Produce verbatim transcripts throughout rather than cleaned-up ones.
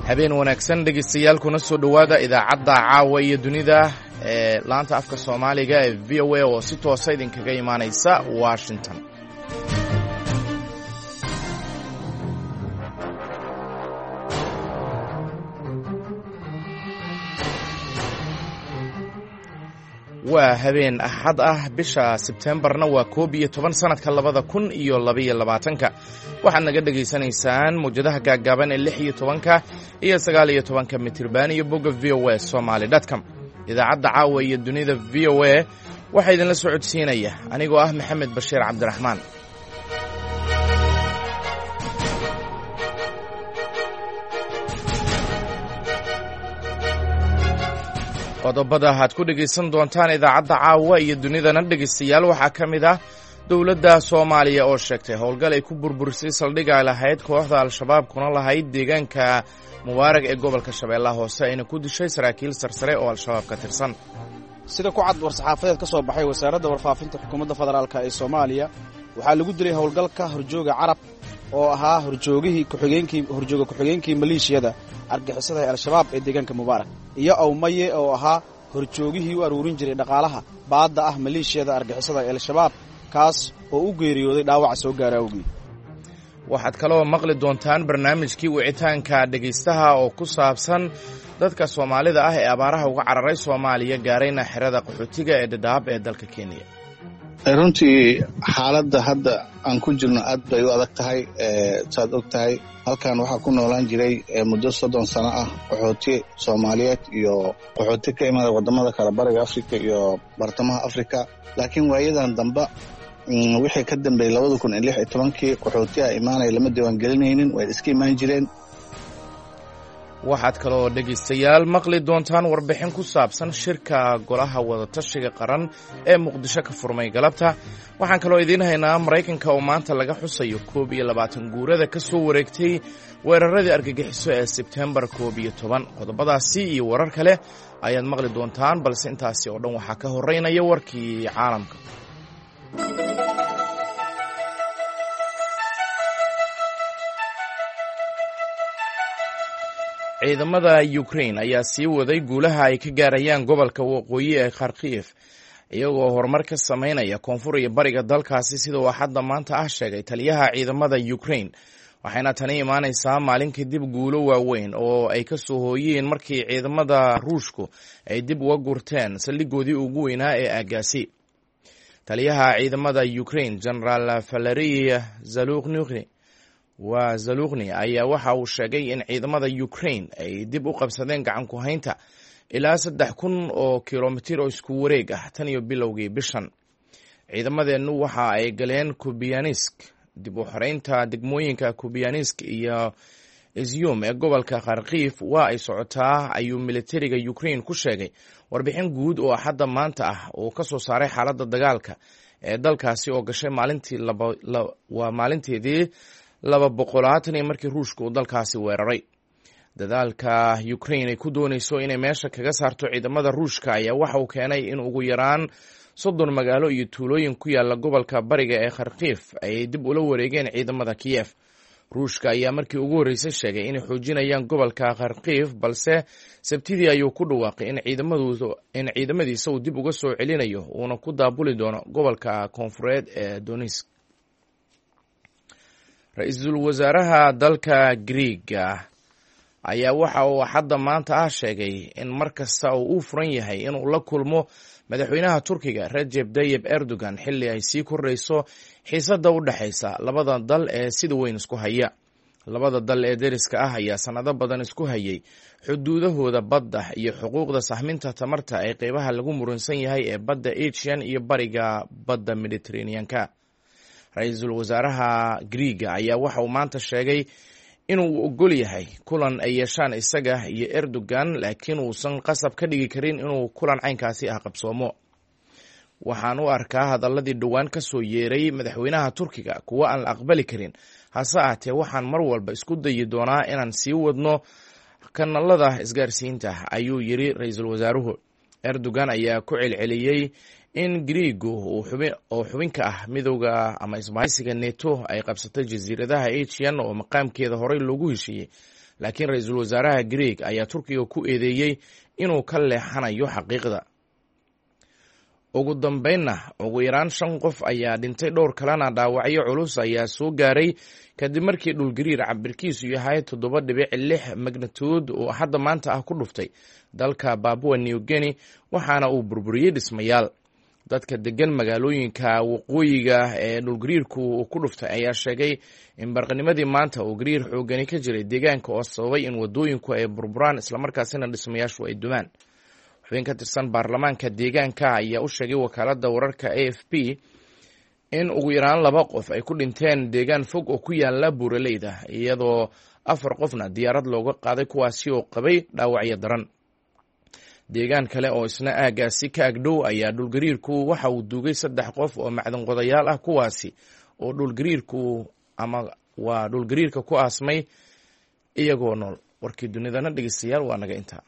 habeen wanaagsan dhegeystayaal kuna soo dhowaada idaacadda caawa iyo dunida ee laanta afka Soomaaliga ee V O A oo si toos ah idinkaga imaanaysa Washington. waa habeen axad ah bisha Sebtembarna waa koob iyo toban sanadka labada kun iyo laba iyo labaatanka waxaad naga dhegaysanaysaan mawjadaha gaagaaban ee lix iyo tobanka iyo sagaal iyo tobanka mitirban iyo bogga v o a somali dot com. idaacadda caawa iyo dunida V O A waxaa idinla socodsiinaya anigoo ah Maxamed Bashiir Cabdiraxmaan. qodobada aad ku dhegaysan doontaan idaacadda caawa iyo dunidana dhegaystayaal waxaa ka mid ah dowladda Soomaaliya oo sheegtay howlgal ay ku burburisay saldhig ay lahayd kooxda Al-Shabaab kuna lahayd deegaanka Mubaarag ee gobolka Shabeellaha Hoose ayna ku dishay saraakiil sarsare oo Al-Shabaab ka tirsan. sida ku cad war-saxaafadeed ka soo baxay wasaaradda warfaafinta xukuumadda federaalka ee Soomaaliya waxaa lagu dilay howlgalka horjooga Carab oo ahaa horjoogihii ku-xigeenkii horjooga ku-xigeenkii maleeshiyada argixisada ee Al-Shabaab ee deegaanka Mubaarag iyo Awmaye oo ahaa horjoogihii u aruurin jiray dhaqaalaha baadda ah maleeshiyada argixisada ee Al-Shabaab kaas oo u geeriyooday dhaawac soo gaaray awgeed. waxaad kaloo maqli doontaan barnaamijkii wicitaanka dhegaystaha oo ku saabsan dadka Soomaalida ah ee abaaraha uga cararay Soomaaliya gaarayna xerada qaxootiga ee Dadaab ee dalka Kenya. runtii xaaladda hadda aan ku jirno aad bay u adag tahay saad og tahay halkan waxaa ku noolaan jiray muddo soddon sano ah qaxooti Soomaaliyeed iyo qaxooti ka imada wadamada kala bariga Afrika iyo bartamaha Afrika laakiin waayadan dambe wixii ka dambeeyay labada kun iyo lix iyo tobankii qaxootiga imaanay lama diiwaan gelinaynin way iska imaan jireen. waxaad kaloo dhegaystayaal maqli doontaan warbixin ku saabsan shirka golaha wadatashiga qaran ee Muqdisho ka furmay galabta. waxaan kaloo idiin haynaa Maraykanka oo maanta laga xusayo koob iyo labaatan guurada ka soo wareegtay weeraradii argagixiso ee Sebtembar koob iyo toban. qodobadaasi iyo warar kale ayaad maqli doontaan balse intaasi oo dhan waxaa ka horeynaya warkii caalamka. ciidamada Ukraine ayaa sii waday guulaha ay ka gaarayaan gobolka waqooyi ee Kharkiv iyagoo horumar ka sameynaya koonfur iyo bariga dalkaasi sida uu hadda maanta ah sheegay taliyaha ciidamada Ukraine. waxayna tani imaanaysaa maalin kadib guulo waaweyn oo ay ka soo hooyeen markii ciidamada Ruushku ay dib uga gurteen saldhigoodii ugu weynaa ee aagaasi. taliyaha ciidamada Ukraine General Valery Zaluzhny waa Zaluzhny ayaa waxa uu sheegay in ciidamada Ukraine ay dib u qabsadeen gacan ku haynta ilaa saddex kun oo kilomitir oo isku wareeg ah tan iyo bilowgii bishan. ciidamadeennu waxa ay galeen Kupiansk. dib u xoreynta degmooyinka Kupiansk iyo Izium ee gobolka Kharkiv waa ay socotaa ayuu militariga Ukraine ku sheegay warbixin guud oo hadda maanta ah oo ka soo saaray xaaladda dagaalka ee dalkaasi oo gashay maalintii laba waa maalinteedii laba boqolaatan iyo markii Ruushku uu dalkaasi weeraray. dadaalka Ukraine ay ku doonayso inay meesha kaga saarto ciidamada Ruushka ayaa waxa uu keenay in ugu yaraan soddon magaalo iyo tuulooyin ku yaala gobolka bariga ee Kharkiv ay dib ula wareegeen ciidamada Kiev. Ruushka ayaa markii ugu horeysay sheegay inay xoojinayaan gobolka Kharkiv balse Sabtidii ayuu ku dhawaaqay in ciidamadoodu in ciidamadiisa uu dib uga soo celinayo uuna ku daabuli doono gobolka koonfureed ee Donetsk. ra-iisul wasaaraha dalka Greega ayaa waxa uu hadda maanta ah sheegay in mar kasta uu u furan yahay inuu la kulmo madaxweynaha Turkiga Recep Tayyip Erdogan xilli ay sii kordhayso xiisadda u dhaxaysa labada dal ee sida weyn isku haya. labada dal ee deriska ah ayaa sanado badan isku hayay xuduudahooda badda iyo xuquuqda sahminta tamarta ee qeybaha lagu muransan yahay ee badda Aegean iyo bariga badda Mediterranean-ka. ra-iisul wasaaraha Greega ayaa waxa uu maanta sheegay inuu ogol yahay kulan ay yeeshaan isaga iyo Erdogan laakiin uusan qasab ka dhigi karin inuu kulan caynkaasi ah qabsoomo. waxaan u arkaa hadalladii dhowaan ka soo yeeray madaxweynaha Turkiga kuwa aan la aqbali karin hase ahaatee waxaan mar walba isku dayi doonaa inaan sii wadno kanalada isgaarsiinta ayuu yiri ra-iisul wasaaruhu. Erdogan ayaa ku celceliyey in Giriigu oo xubinka ah midowga ama isbahaysiga neto ay qabsatay jasiiradaha Aegean oo maqaamkeeda horey loogu heshiiyey, laakiin ra-iisul wasaaraha Giriig ayaa Turkiga ku eedeeyey inuu ka leexanayo xaqiiqda. ugu dambeynna ugu yaraan shan qof ayaa dhintay, dhowr kalena dhaawacyo culus ayaa soo gaaray kadib markii dhulgariir cabirkiisu yahay toddoba dhibic lix magnituud oo hadda maanta ah ku dhuftay dalka Papua New Guinea, waxaana uu burburiyey dhismayaal. dadka degan magaalooyinka waqooyiga ee dhulgariirku ku dhuftay ayaa sheegay in barqanimadii maanta uu gariir xoogani ka jiray deegaanka oo sababay in wadooyinku ay burburaan islamarkaasina dhismayaashu ay dumaan. xubin ka tirsan baarlamaanka deegaanka ayaa u sheegay wakaaladda wararka A F P in ugu yaraan laba qof ay ku dhinteen deegaan fog oo ku yaala buuraleyda, iyadoo afar qofna diyaarad looga qaaday kuwaasi oo qabay dhaawacyo daran. deegaan kale oo isna aagaasi ka agdhow ayaa dhulgariirku waxa uu duugay saddex qof oo macdan qodayaal ah, kuwaasi oo dhulgariirku ama waa dhulgariirka ku aasmay iyagoo nool. warkii dunidana dhegeystayaal waa naga intaa.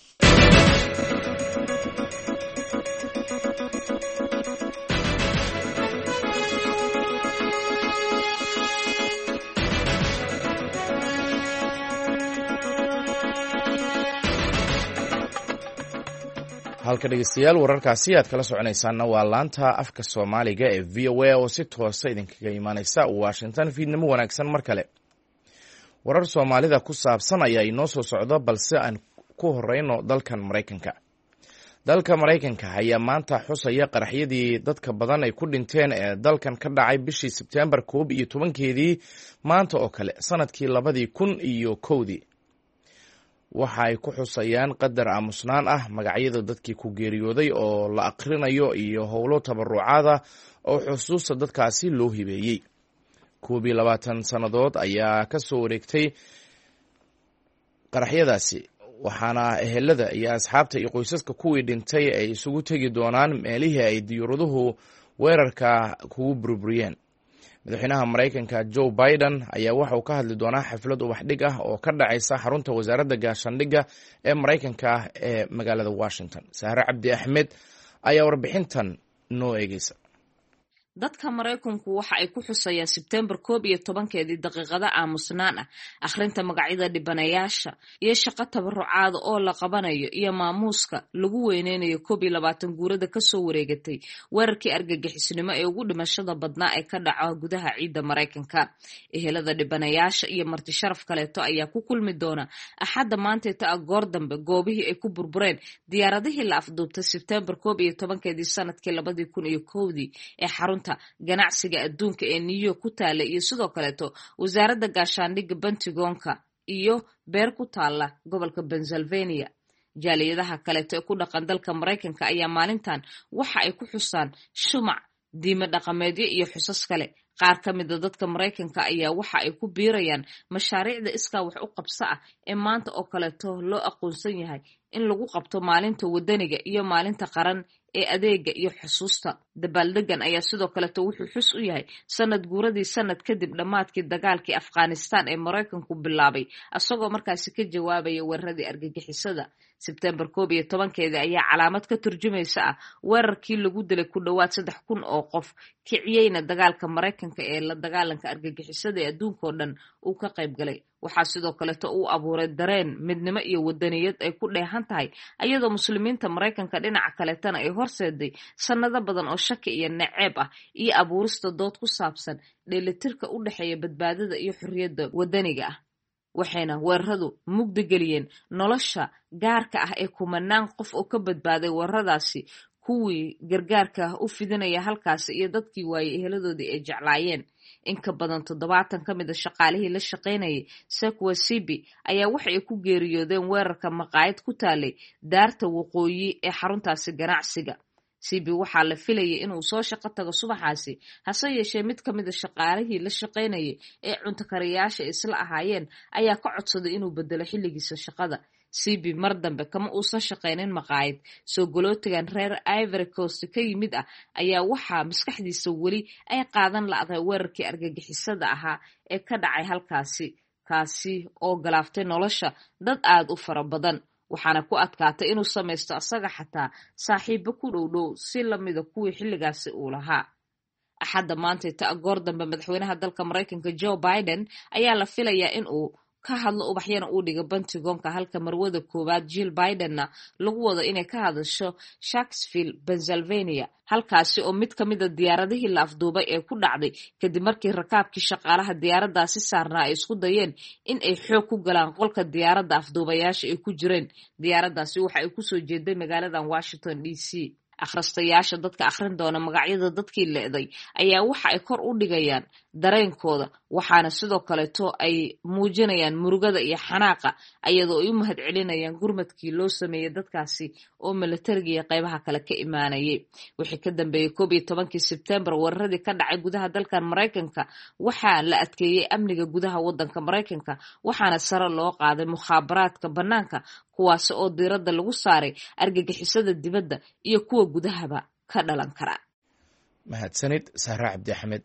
halka dhegeystayaal wararkaasi aad kala soconaysaanna waa laanta afka Soomaaliga ee V O A oo si toosa idinkaga imaanaysa Washington. fiidnimo wanaagsan mar kale. warar Soomaalida ku saabsan ayaa inoo soo socda, balse aan ku horeyno dalkan Mareykanka. dalka Mareykanka ayaa maanta xusaya qaraxyadii dadka badan ay ku dhinteen ee dalkan ka dhacay bishii Sebtembar koob iyo tobankeedii maanta oo kale sanadkii labadii kun iyo kowdii. waxa ay ku xusayaan qadar aamusnaan ah magacyada dadkii ku geeriyooday oo la aqrinayo iyo howlo tabarucaada oo xusuusta dadkaasi loo hibeeyey. koob iyo labaatan sannadood ayaa ka soo wareegtay qaraxyadaasi, waxaana ehelada iyo asxaabta iyo qoysaska kuwii dhintay ay isugu tegi doonaan meelihii ay diyuuraduhu weerarka kugu burburiyeen. madaxweynaha Mareykanka Joe Biden ayaa waxa uu ka hadli doonaa xaflad ubaxdhig ah oo ka dhacaysa xarunta wasaaradda gaashaandhigga ee Mareykanka ee magaalada Washington. Sahre Cabdi Axmed ayaa warbixintan noo eegeysa. dadka Mareykanku waxa ay ku xusayaan Sebtembar koob iyo tobankeedii daqiiqada aamusnaan ah, akhrinta magacyada dhibanayaasha iyo shaqo tabarucaada oo la qabanayo iyo maamuuska lagu weyneynayo koob iyo labaatan guurada ka soo wareegatay weerarkii argagixisnimo ee ugu dhimashada badnaa ee ka dhaca gudaha ciidda Mareykanka. ehelada dhibanayaasha iyo marti sharaf kaleeto ayaa ku kulmi doona axadda maanteeta goor dambe goobihii ay ku burbureen diyaaradihii la afduubtay Sebtembar koob iyo tobankeedii sanadkii labadii kun iyo kowdii ee xarunta ganacsiga adduunka ee New York ku taala, iyo sidoo kaleeto wasaaradda gaashaandhigga Pentagonka iyo beer ku taala gobolka Pennsylvania. jaaliyadaha kaleeto ee ku dhaqan dalka Mareykanka ayaa maalintan waxa ay ku xusaan shumac, diimo dhaqameedyo iyo xusas kale. qaar ka mid a dadka Mareykanka ayaa waxa ay ku biirayaan mashaariicda iskaa wax u qabso ah ee maanta oo kaleeto loo aqoonsan yahay in lagu qabto maalinta wadaniga iyo maalinta qaran ee adeega iyo xusuusta. dabaaldegan ayaa sidoo kaleeto wuxuu xus u yahay sanad guuradii sanad kadib dhammaadkii dagaalkii Afghanistan ee Mareykanku bilaabay, asagoo markaasi ka jawaabaya weeraradii argagixisada. Sebtembar koob iyo tobankeedii ayaa calaamad ka turjumaysa ah weerarkii lagu dilay ku dhowaad saddex kun oo qof, kiciyeyna dagaalka Mareykanka ee la dagaalanka argagixisada ee adduunka oo dhan uu ka qayb galay. waxaa sidoo kaleeto uu abuuray dareen midnimo iyo wadaniyad ay ku dheehan tahay, ayadoo muslimiinta Mareykanka dhinaca kaleetana ay horseeday sanado badan oo shaki iyo naceeb ah iyo abuurista dood ku saabsan dheelitirka u dhexeeya badbaadada iyo xorriyadda wadaniga ah. waxayna weeraradu mugdi geliyeen nolosha gaarka ah ee kumanaan qof oo ka badbaaday weeraradaasi, kuwii gargaarka u fidinaya halkaasi iyo dadkii waayey eheladoodii ay jeclaayeen. in ka badan toddobaatan ka mid a shaqaalihii la shaqaynayay Sekwa Sibi ayaa waxa ay ku geeriyoodeen weerarka maqaayad ku taalay daarta waqooyi ee xaruntaasi ganacsiga. Sibi waxaa la filayay inuu soo shaqo tago subaxaasi, hase yeeshee mid ka mid a shaqaalihii la shaqaynayay ee cunto kariyaasha isla ahaayeen ayaa ka codsaday inuu bedelo xilligiisa shaqada. Sibi mar dambe kama uusan shaqaynin maqaayad. soo galootigan reer Ivory Coast ka yimid ah ayaa waxaa maskaxdiisa weli ay qaadan la'day weerarkii argagixisada ahaa ee ka dhacay halkaasi, kaasi oo galaaftay nolosha dad aad u fara badan. waxaana ku adkaatay inuu samaysto asaga xataa saaxiibo ku dhowdhow si lamida kuwii xilligaasi uu lahaa. axadda maanta ta goor dambe madaxweynaha dalka Mareykanka Joe Biden ayaa la filayaa in uu ka hadlo ubaxyana uu dhiga Pentagonka, halka marwada koowaad Jill Bidenna lagu wado inay ka hadasho Sharksville, Pennsylvania, halkaasi oo mid ka mid a diyaaradihii la afduubay ee ku dhacday kadib markii rakaabkii shaqaalaha diyaaraddaasi saarnaa ay isku dayeen in ay xoog ku galaan qolka diyaaradda afduubayaasha ay ku jireen. diyaaraddaasi waxa ay kusoo jeeday magaaladan Washington D C. akhristayaasha dadka akhrin doona magacyada dadkii leeday ayaa waxa ay kor u dhigayaan dareenkooda, waxaana sidoo kaleeto ay muujinayaan murugada iyo xanaaqa iyadoo ay u mahad celinayaan gurmadkii loo sameeyey dadkaasi oo milatariga iyo qaybaha kale ka imaanayay. wixii ka dambeeyey koob iyo tobankii Sebtembar weeraradii ka dhacay gudaha dalkan Mareykanka waxaa la adkeeyey amniga gudaha wadanka Mareykanka, waxaana sare loo qaaday mukhaabaraadka bannaanka kuwaas oo diiradda lagu saaray argagixisada dibadda iyo kuwa gudahaba ka dhalan kara. mahadsanid Sahra Cabdi Axmed.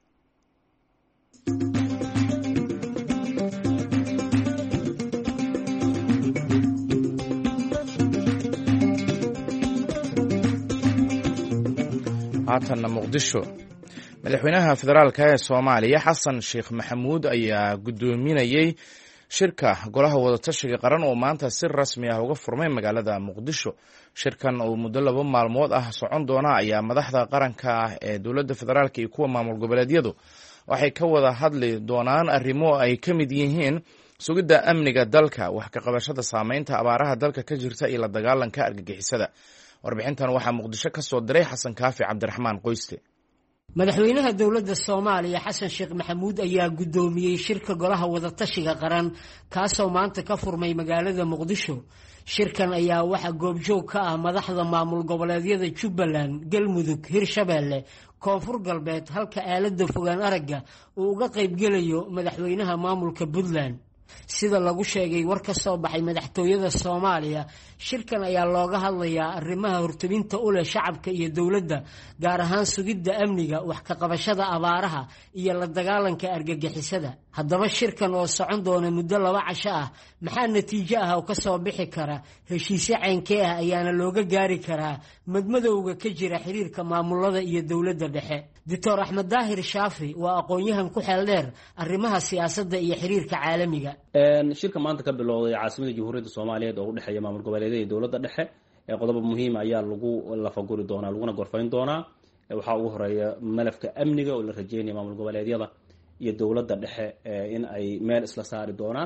haatanna Muqdisho. madaxweynaha federaalka ee Soomaaliya Xasan Sheekh Maxamuud ayaa gudoominayay shirka golaha wadatashiga qaran oo maanta si rasmi ah uga furmay magaalada Muqdisho. shirkan oo muddo laba maalmood ah socon doona ayaa madaxda qaranka ah ee dowladda federaalka iyo kuwa maamul goboleedyadu waxay ka wada hadli doonaan arrimo ay ka mid yihiin sugidda amniga dalka, wax ka qabashada saameynta abaaraha dalka ka jirta iyo la dagaalanka argagixisada. warbixintan waxaa Muqdisho ka soo diray Xasan Kaafi Cabdiraxmaan Qoyste. madaxweynaha dowladda Soomaaliya Xasan Sheekh Maxamuud ayaa gudoomiyay shirka golaha wadatashiga qaran kaasoo maanta ka furmay magaalada Muqdisho. shirkan ayaa waxa goobjoog ka ah madaxda maamul goboleedyada Jubbaland, Galmudug, Hirshabeelle, Koonfur Galbeed, halka aalada fogaan aragga uu uga qayb gelayo madaxweynaha maamulka Puntland. sida lagu sheegay war ka soo baxay madaxtooyada Soomaaliya, shirkan ayaa looga hadlayaa arrimaha hortobinta u leh shacabka iyo dowladda, gaar ahaan sugidda amniga, wax ka qabashada abaaraha iyo la dagaalanka argagixisada. haddaba shirkan oo socon doona muddo laba casho ah maxaa natiijo ah oo ka soo bixi kara, heshiisyo caynkee ah ayaana looga gaari karaa madmadowga ka jira xiriirka maamulada iyo dowladda dhexe. Doctor Axmed Daahir Shaafi waa aqoon-yahan ku xeel dheer arrimaha siyaasadda iyo xiriirka caalamiga. shirka maanta ka bilowday caasimada Jamhuuriyadda Soomaaliyeed oo u dhexeeya maamul goboleedyada iyo dowladda dhexe ee qodobo muhiim ayaa lagu lafaguri doonaa laguna gorfayn doonaa. waxaa ugu horeeya malafka amniga oo la rajeynayo maamul goboleedyada iyo dowladda dhexe in ay meel isla saari doonaan.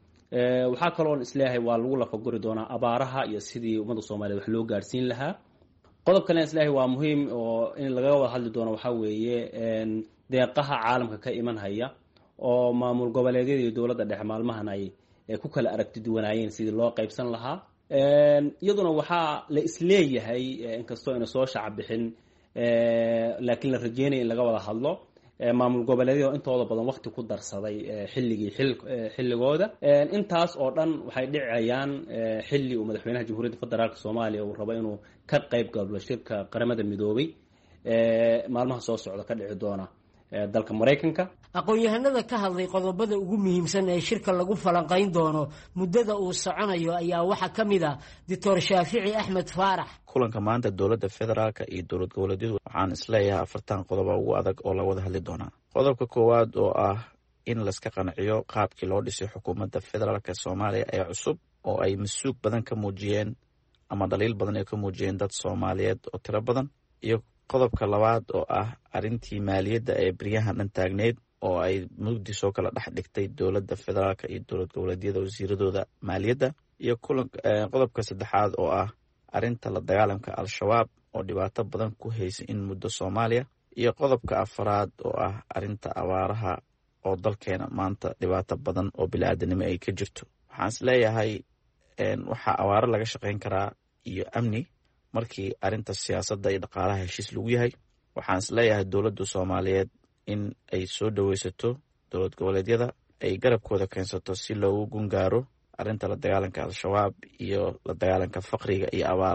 waxaa kaloo isleeyahay waa lagu lafaguri doonaa abaaraha iyo sidii ummadda Soomaaliyeed wax loo gaarsiin lahaa. qodob kale isleeyahay waa muhiim oo in laga wada hadli doono waxaa weeye deeqaha caalamka ka iman haya oo maamul goboleedyada iyo dowladda dhexe maalmahan ay ku kala aragti duwanaayeen sidii loo qaybsan lahaa. iyaduna waxaa la isleeyahay inkastoo ina soo shacab bixin laakiin la rajeynaya in laga wada hadlo maamul goboleedyada intooda badan waqti ku darsaday xilligii xilligooda. intaas oo dhan waxay dhicayaan xilli uu madaxweynaha Jamhuuriyadda Federaalka Soomaaliya uu rabo inuu ka qayb galo shirka qaramada midoobay maalmaha soo socda ka dhici doona dalka Mareykanka. aqoon-yahanada ka hadlay qodobada ugu muhiimsan ee shirka lagu falanqayn doono muddada uu soconayo ayaa waxaa ka mid ah Doctor Shaafici Axmed Faarax. kulanka maanta dowladda federaalka iyo dowlad goboleedyadu waxaan isleeyahay afartan qodob ugu adag oo la wada hadli doonaa. qodobka koowaad oo ah in la iska qanciyo qaabkii loo dhisay xukuumadda federaalka Soomaaliya ee cusub oo ay masuug badan ka muujiyeen ama dhaliil badan ay ka muujiyeen dad Soomaaliyeed oo tiro badan. iyo qodobka labaad oo ah arrintii maaliyadda ee beryahan dhan taagneed oo ay mugdi soo kala dhex dhigtay dowladda federaalka iyo dowlad goboleedyada wasiiradooda maaliyadda. iyo qodobka saddexaad oo ah arrinta la dagaalamka al-shabaab oo dhibaato badan ku haysa in muddo Soomaaliya. iyo qodobka afaraad oo ah arrinta abaaraha oo dalkeena maanta dhibaato badan oo bini'aadanimo ay ka jirto. waxaan isleeyahay waxaa abaaro laga shaqayn karaa iyo amni markii arrinta siyaasadda iyo dhaqaalaha heshiis lagu yahay. waxaan isleeyahay dowladda Soomaaliyeed in ay soo dhaweysato dowlad goboleedyada, ay garabkooda keensato si loogu gungaaro arrinta la dagaalanka al-shabaab iyo la dagaalanka faqriga iyo abaaraha.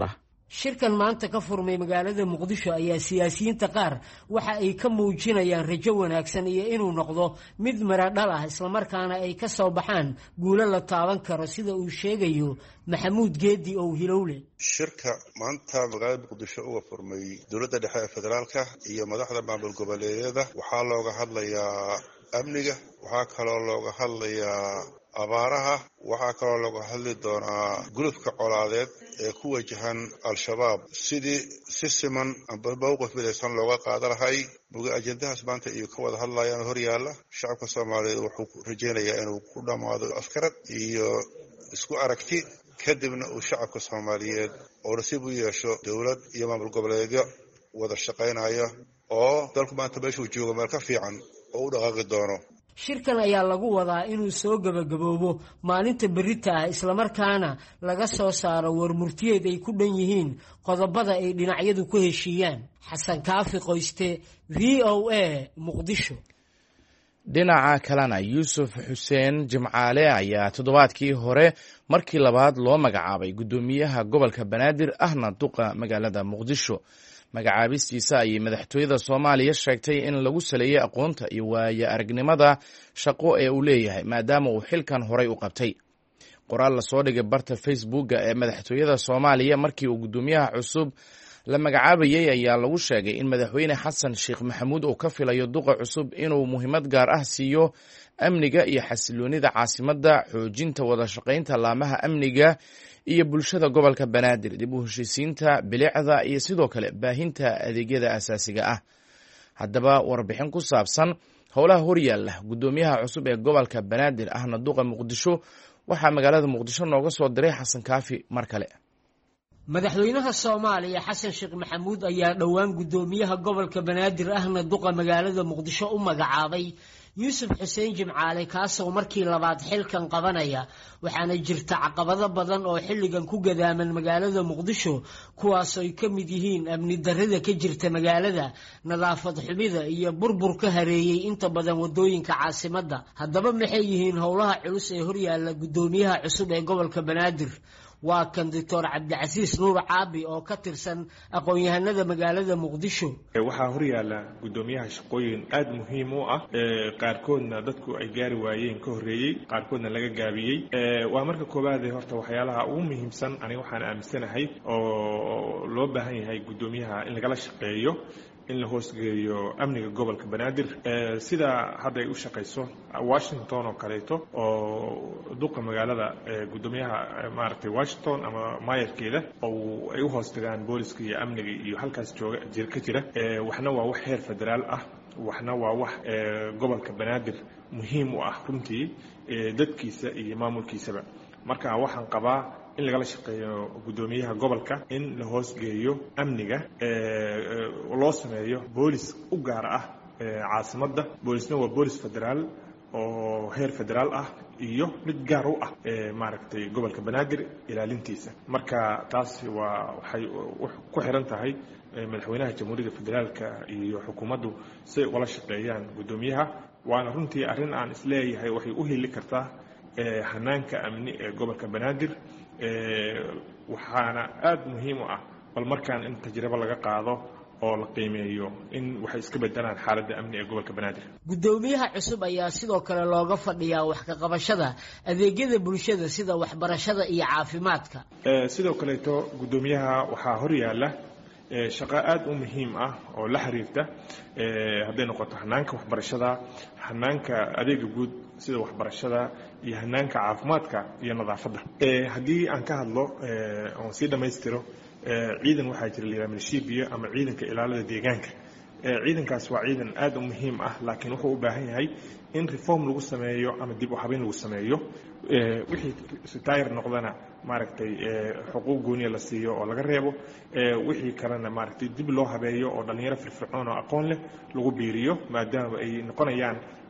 shirkan maanta ka furmay magaalada muqdisho ayaa siyaasiyiinta qaar waxa ay ka muujinayaan rajo wanaagsan iyo inuu noqdo mid miradhal ah islamarkaana ay ka soo baxaan guulo la taaban karo sida uu sheegayo maxamuud geedi ow hilowle. shirka maanta magaalada muqdisho uga furmay dowladda dhexe ee federaalka iyo madaxda maamul goboleedyada waxaa looga hadlayaa amniga, waxaa kaloo looga hadlayaa abaaraha, waxaa kaloo looga hadli doonaa gulufka colaadeed ee ku wajahan al-shabaab sidii si siman amba mowqif midaysan looga qaada lahay. buga ajendahaas maanta iyo ka wada hadlayaan hor yaalla. shacabka soomaaliyeed wuxuu rajaynayaa inuu ku dhammaado afkarad iyo isku aragti, kadibna uu shacabka soomaaliyeed oo nasiib u yeesho dowlad iyo maamul goboleedyo wada shaqaynaya oo dalku maanta meeshuu joogo meel ka fiican oo u dhaqaaqi doono. shirkan ayaa lagu wadaa inuu soo gabagaboobo maalinta berita ah islamarkaana laga soo saaro warmurtiyeed ay ku dhan yihiin qodobada ay dhinacyadu ku heshiiyaan. xasan kaafi qoyste, v o a, muqdisho. dhinaca kalena yuusuf xuseen jimcaale ayaa toddobaadkii hore markii labaad loo magacaabay guddoomiyaha gobolka banaadir ahna duqa magaalada muqdisho. magacaabistiisa ayay madaxtooyada soomaaliya sheegtay in lagu saleeyey aqoonta iyo waayo aragnimada shaqo ee uu leeyahay maadaama uu xilkan horay u qabtay. qoraal lasoo dhigay barta facebooka ee madaxtooyada soomaaliya markii uu guddoomiyaha cusub la magacaabayey ayaa lagu sheegay in madaxweyne xasan sheekh maxamuud uu ka filayo duqa cusub inuu muhiimad gaar ah siiyo amniga iyo xasiloonida caasimadda, xoojinta wada shaqaynta laamaha amniga iyo bulshada gobolka banaadir, dib u heshiisiinta bilicda iyo sidoo kale baahinta adeegyada asaasiga ah. haddaba warbixin ku saabsan howlaha horyaalla guddoomiyaha cusub ee gobolka banaadir ahna duqa muqdisho waxaa magaalada muqdisho nooga soo diray xasan kaafi mar kale. madaxweynaha soomaaliya xasan sheekh maxamuud ayaa dhowaan guddoomiyaha gobolka banaadir ahna duqa magaalada muqdisho u magacaabay yuusuf xuseen jimcaale kaasoo markii labaad xilkan qabanaya. waxaana jirta caqabado badan oo xilligan ku gadaaman magaalada muqdisho kuwaasoo ay ka mid yihiin amni darrida ka jirta magaalada, nadaafad xumida iyo burbur ka hareeyey inta badan wadooyinka caasimadda. haddaba maxay yihiin howlaha culus ee horyaalla guddoomiyaha cusub ee gobolka banaadir? waa kan doctor cabdicasiis nuur caabi oo ka tirsan aqoon-yahanada magaalada muqdisho. waxaa horyaala guddoomiyaha shaqooyin aada muhiim u ah, qaarkoodna dadku ay gaari waayeen ka horreeyey, qaarkoodna laga gaabiyey. waa marka koowaade horta waxyaalaha ugu muhiimsan aniga waxaan aaminsanahay oo loo baahan yahay guddoomiyaha in lagala shaqeeyo in la hoosgeeyo amniga gobolka banaadir sida hadda ay u shaqayso Washington oo kaleeto oo duqa magaalada guddoomiyaha maaragtay Washington ama maayarkeeda oo ay u hoostagaan booliska iyo amniga iyo halkaas jooga jir ka jira. waxna waa wax heer federaal ah, waxna waa wax gobolka banaadir muhiim u ah runtii dadkiisa iyo maamulkiisaba. marka waxaan qabaa in lagala shaqeeyo guddoomiyaha gobolka in la hoosgeeyo amniga, loo sameeyo boolis u gaar ah caasimadda. boolisna waa boolis federaal oo heer federaal ah iyo mid gaar u ah maaragtay gobolka banaadir ilaalintiisa. marka taas waa waxay ku xiran tahay madaxweynaha jamhuuriyadda federaalka iyo xukuumaddu say ugala shaqeeyaan guddoomiyaha. waana runtii arrin aan isleeyahay waxay u heli kartaa hanaanka amni ee gobolka banaadir. waxaana aada muhiim u ah bal markaan in tajribo laga qaado oo la qiimeeyo in waxay iska bedelaan xaaladda amni ee gobolka banaadir. guddoomiyaha cusub ayaa sidoo kale looga fadhiyaa wax ka qabashada adeegyada bulshada sida waxbarashada iyo caafimaadka. sidoo kaleeto guddoomiyaha waxaa horyaala shaqo aada u muhiim ah oo la xiriirta hadday noqoto hanaanka waxbarashada, hanaanka adeega guud sida waxbarashada iyo hanaanka caafimaadka iyo nadaafadda. haddii aan ka hadlo oon sii dhammaystiro, ciidan waxaa jira la yidhaha milishibiya ama ciidanka ilaalada deegaanka. ciidankaas waa ciidan aada u muhiim ah, laakiin wuxuu u baahan yahay in reform lagu sameeyo ama dib u habeyn lagu sameeyo. wixii retire noqdana maaragtay xuquuq gooniya la siiyo oo laga reebo, wixii kalena maaragtay dib loo habeeyo oo dhalinyaro firfircoon oo aqoon leh lagu biiriyo, maadaama ay noqonayaan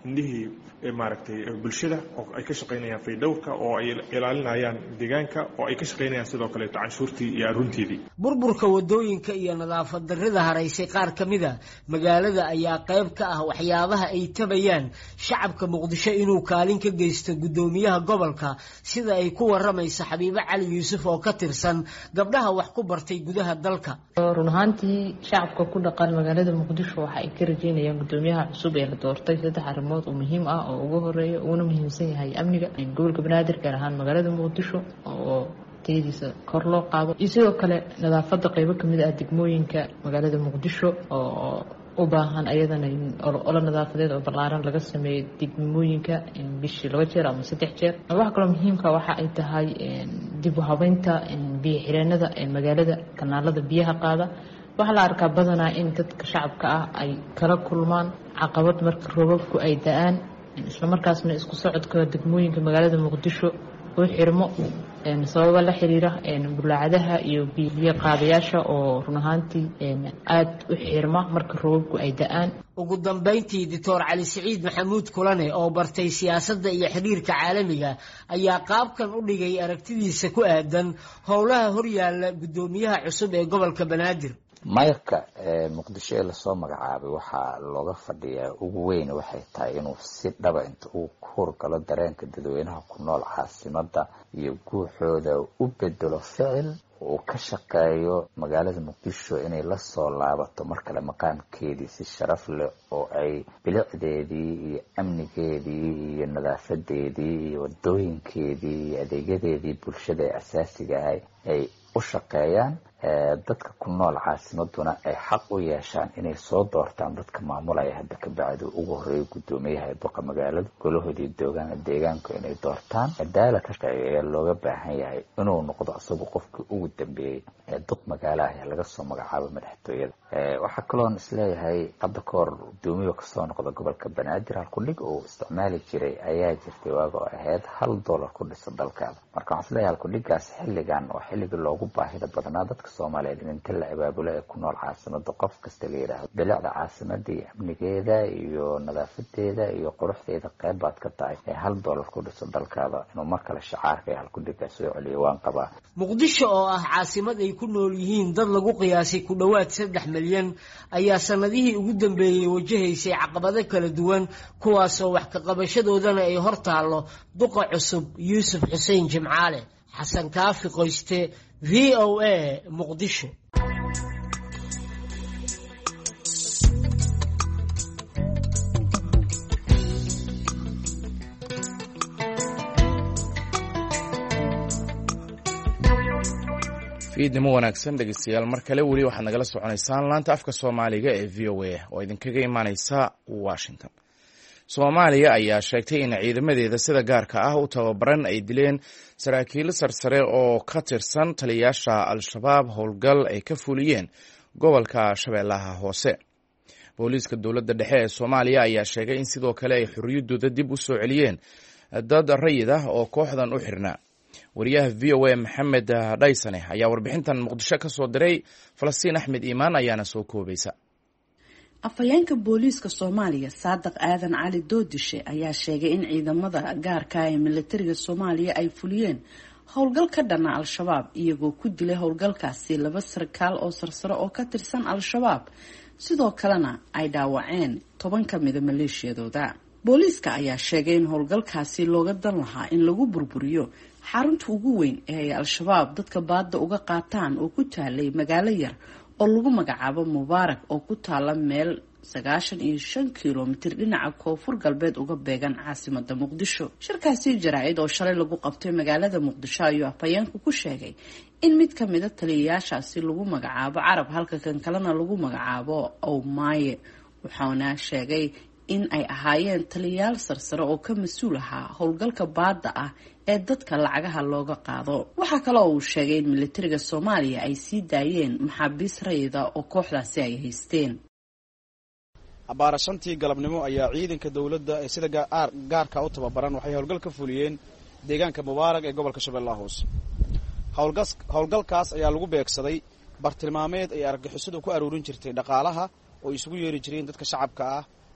indhihii maaragtay bulshada oo ay ka shaqaynayaan faydhowrka oo ay ilaalinayaan deegaanka oo ay ka shaqaynayaan sidoo kaleeto canshuurtii iyo arunteedii. burburka wadooyinka iyo nadaafad darrida haraysay qaar ka mid a magaalada ayaa qayb ka ah waxyaabaha ay tabayaan shacabka muqdisho inuu kaalin ka geysto guddoomiyaha gobolka sida ay ku waramaysa xabiibo cali yuusuf oo ka tirsan gabdhaha wax ku bartay gudaha dalka. run ahaantii shacabka ku dhaqan magaalada muqdisho waxa ay ka rajeynayaan guddoomiyaha cusub ee la doortay saddex arrimood oo muhiim ah oo ugu horeeya uuna muhiimsan yahay amniga gobolka banaadir gaar ahaan magaalada muqdisho oo tayadiisa kor loo qaado iyo sidoo kale nadaafadda qaybo ka mid ah degmooyinka magaalada muqdisho oo u baahan ayadana olo nadaafadeed oo ballaaran laga sameeyo degmooyinka bishii laba jeer ama saddex jeer. waxa kaloo muhiimka waxa ay tahay dib u habeynta biyo xireenada ee magaalada kanaalada biyaha qaada. waxaa la arkaa badanaa in dadka shacabka ah ay kala kulmaan caqabad marka roobabku ay da-aan isla markaasna isku socodka degmooyinka magaalada muqdisho oo xirmo sababa la xiriira bulaacadaha iyo biyo qaadayaasha oo run ahaantii aada u xirma marka roobabku ay da-aan. ugu dambeyntii doctor cali siciid maxamuud kulane oo bartay siyaasadda iyo xiriirka caalamiga ayaa qaabkan u dhigay aragtidiisa ku aadan howlaha horyaalla guddoomiyaha cusub ee gobolka banaadir. mayrka muqdisho ee lasoo magacaabay waxaa looga fadhiyaa ugu weyn waxay tahay inuu si dhaba inta uu ku hurgalo dareenka dadweynaha ku nool caasimada iyo guuxooda u bedelo ficil uu ka shaqeeyo magaalada muqdisho inay la soo laabato mar kale maqaamkeedii si sharaf leh oo ay bilicdeedii iyo amnigeedii iyo nadaafadeedii iyo wadooyinkeedii iyo adeegyadeedii bulshada ee asaasiga ahay ay u shaqeeyaan. dadka ku nool caasimaduna ay xaq u yeeshaan inay soo doortaan dadka maamulaya hadda ka bacdi ugu horeeya guddoomiyaha ee boqa magaalada golahoodii doogaana deegaanka inay doortaan. cadaalad ka shaqeeya ayaa looga baahan yahay inuu noqdo isagu qofkii ugu dambeeyey ee duq magaalaha ee laga soo magacaabo madaxtooyada. waxaa kaloon isleeyahay hadda ka hor guddoomiyaha kasoo noqda gobolka banaadir halkudhig uu isticmaali jiray ayaa jirtay waaga oo ahayd hal dollar ku dhisa dalkaada. marka waxaan isleeyahay halkudhigaas xilligan oo xilligii loogu baahida badnaa dadka soomaaliyeed in inta la abaabulo ee ku nool caasimada qof kasta la yidhaahdo bilicda caasimada iyo amnigeeda iyo nadaafadeeda iyo quruxdeeda qayb baad ka tahay ee hal dollar ku dhiso dalkaada inuu mar kale shacaarka ee halkudhigaa soo celiyo waan qabaa. muqdisho oo ah caasimad ay ku nool yihiin dad lagu qiyaasay ku dhowaad saddex milyan ayaa sanadihii ugu dambeeyey wajahaysay caqabado kala duwan kuwaasoo wax ka qabashadoodana ay hor taallo duqa cusub yuusuf xuseen jimcaale. xasan kaafi qoyste v o a muqdisho. fiidnimo wanaagsan dhegeystayaal mar kale weli waxaad nagala soconaysaan laanta afka soomaaliga ee v o a oo idinkaga imaaneysa washington. soomaaliya ayaa sheegtay in ciidamadeeda sida gaarka ah u tababaran ay dileen saraakiil sarsare oo ka tirsan taliyayaasha al-shabaab howlgal ay ka fuliyeen gobolka shabeellaha hoose. booliiska dowladda dhexe ee soomaaliya ayaa sheegay in sidoo kale ay xorriyaddooda dib u soo celiyeen dad rayid ah oo kooxdan u xirnaa. wariyaha v o a maxamed dhaysane ayaa warbixintan muqdisho ka soo diray. falastiin axmed iimaan ayaana soo koobaysa. afhayeenka booliiska soomaaliya saadiq aadan cali doodishe ayaa sheegay in ciidamada gaarka ee militariga soomaaliya ay fuliyeen howlgal ka dhana al-shabaab iyagoo ku dilay howlgalkaasi laba sarkaal oo sarsaro oo ka tirsan al-shabaab sidoo kalena ay dhaawaceen toban ka mida maleeshiyadooda. booliiska ayaa sheegay in howlgalkaasi looga dan lahaa in lagu burburiyo xarunta ugu weyn ee ay al-shabaab dadka baadda uga qaataan oo ku taalay magaalo yar oo lagu magacaabo mubaarak oo ku taala meel sagaashan iyo shan kilomitir dhinaca koonfur galbeed uga beegan caasimada muqdisho. shirkaasi jaraa-id oo shalay lagu qabtay magaalada muqdisho ayuu afhayeenku ku sheegay in mid ka mida taliyayaashaasi lagu magacaabo carab halka kan kalena lagu magacaabo owmaaye. wuxuuna sheegay in ay ahaayeen taliyayaal sarsare oo ka mas-uul ahaa howlgalka baadda ah ee dadka lacagaha looga qaado. waxaa kaloo uu sheegay in militariga soomaaliya ay sii daayeen maxaabiis rayida oo kooxdaasi ay haysteen. abaara shantii galabnimo ayaa ciidanka dowladda ee sida gaarka u tababaran waxay howlgal ka fuliyeen deegaanka mubaarak ee gobolka shabeellaha hoose. howlgalkaas ayaa lagu beegsaday bartilmaameed ay argagixisadu ku aruurin jirtay dhaqaalaha oo isugu yeeri jireen dadka shacabka ah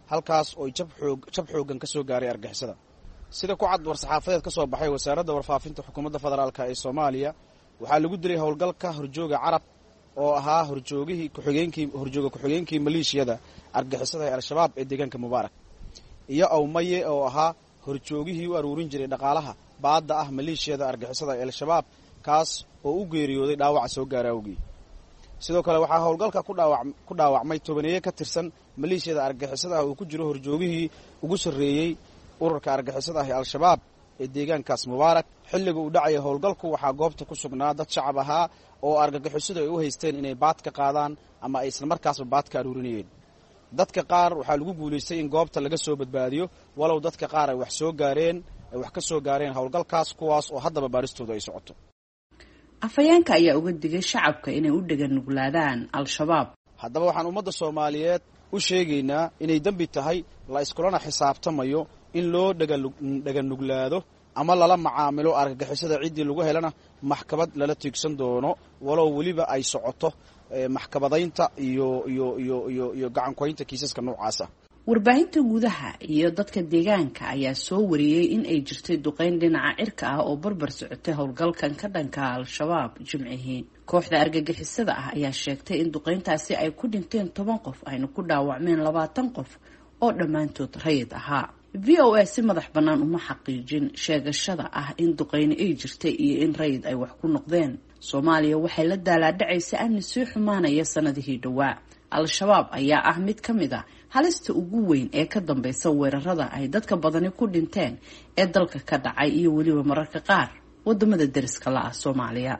halkaas oo jab xoog jab xooggan ka soo gaaray argixisada. sida ku cad war-saxaafadeed ka soo baxay wasaaradda warfaafinta xukuumadda federaalk ee soomaaliya waxaa lagu dilay howlgalka horjooga carab oo ahaa horjoogihii ku-xigeenkii horjooga ku-xigeenkii maleeshiyada argixisada ee al-shabaab ee deegaanka mubaarak, iyo awmaye oo ahaa horjoogihii u aruurin jiray dhaqaalaha baadda ah maleeshiyada argixisada ee al-shabaab, kaas oo u geeriyooday dhaawaca soo gaara awgii. sidoo kale waxaa howlgalka ku dhaawacmay tobaneeye ka tirsan maleeshiyada argixisada ah uu ku jiro horjoogihii ugu sarreeyey ururka argixisada ah ee al-shabaab ee deegaankaas mubaarak. xilliga uu dhacaya howlgalku waxaa goobta ku sugnaa dad shacab ahaa oo argagixisadu ay u haysteen inay baad ka qaadaan ama ay isla markaasba baad ka aruurinayeen. dadka qaar waxaa lagu guulaystay in goobta laga soo badbaadiyo, walow dadka qaar ay wax soo gaareen ay wax ka soo gaareen howlgalkaas, kuwaas oo haddaba baaristooda ay socoto. afhayeenka ayaa uga digay shacabka inay u dhaganuglaadaan al-shabaab. haddaba waxaan ummadda soomaaliyeed u sheegaynaa inay dembi tahay, la iskulana xisaabtamayo in loo dhaganuglaado ama lala macaamilo argagixisada. ciddii lagu helana maxkamad lala tiigsan doono, walow weliba ay socoto maxkamadaynta iyo iyo iyo iyo iyo gacankoynta kiisaska noocaasa. warbaahinta gudaha iyo dadka deegaanka ayaa soo wariyey in ay jirtay duqeyn dhinaca cirka ah oo barbar socotay howlgalkan ka dhanka al-shabaab jimcihii. kooxda argagixisada ah ayaa sheegtay in duqeyntaasi ay ku dhinteen toban qof ayna ku dhaawacmeen labaatan qof oo dhammaantood rayid ahaa. v o a si madax bannaan uma xaqiijin sheegashada ah in duqeyni ay jirtay iyo in rayid ay wax ku noqdeen. soomaaliya waxay la daalaadhacaysa amni sii xumaanaya sanadihii dhowaa. al-shabaab ayaa ah mid ka mid a halista ugu weyn ee ka dambaysa weerarada ay dadka badani ku dhinteen ee dalka ka dhacay iyo weliba mararka qaar wadamada deriska la ah soomaaliya.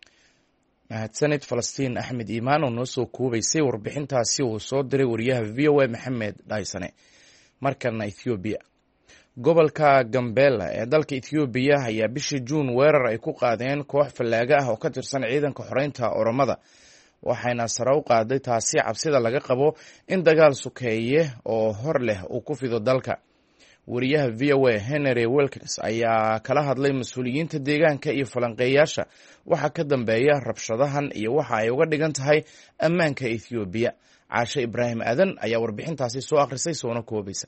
mahadsanid falastiin axmed iimaan oo noo soo koobaysay warbixintaasi uu soo diray wariyaha v o a maxamed dhaysane. markana ethoobiya, gobolka gambela ee dalka ethoobiya ayaa bishii juun weerar ay ku qaadeen koox fallaaga ah oo ka tirsan ciidanka xoreynta oromada, waxayna sare u qaaday taasi cabsida laga qabo in dagaal sukeeye oo hor leh uu ku fido dalka. wariyaha v o a henry wilkins ayaa kala hadlay mas-uuliyiinta deegaanka iyo falanqeeyaasha waxa ka dambeeya rabshadahan iyo waxa ay uga dhigan tahay ammaanka ethoobiya. caashe ibraahim aadan ayaa warbixintaasi soo akhrisay soona koobaysa.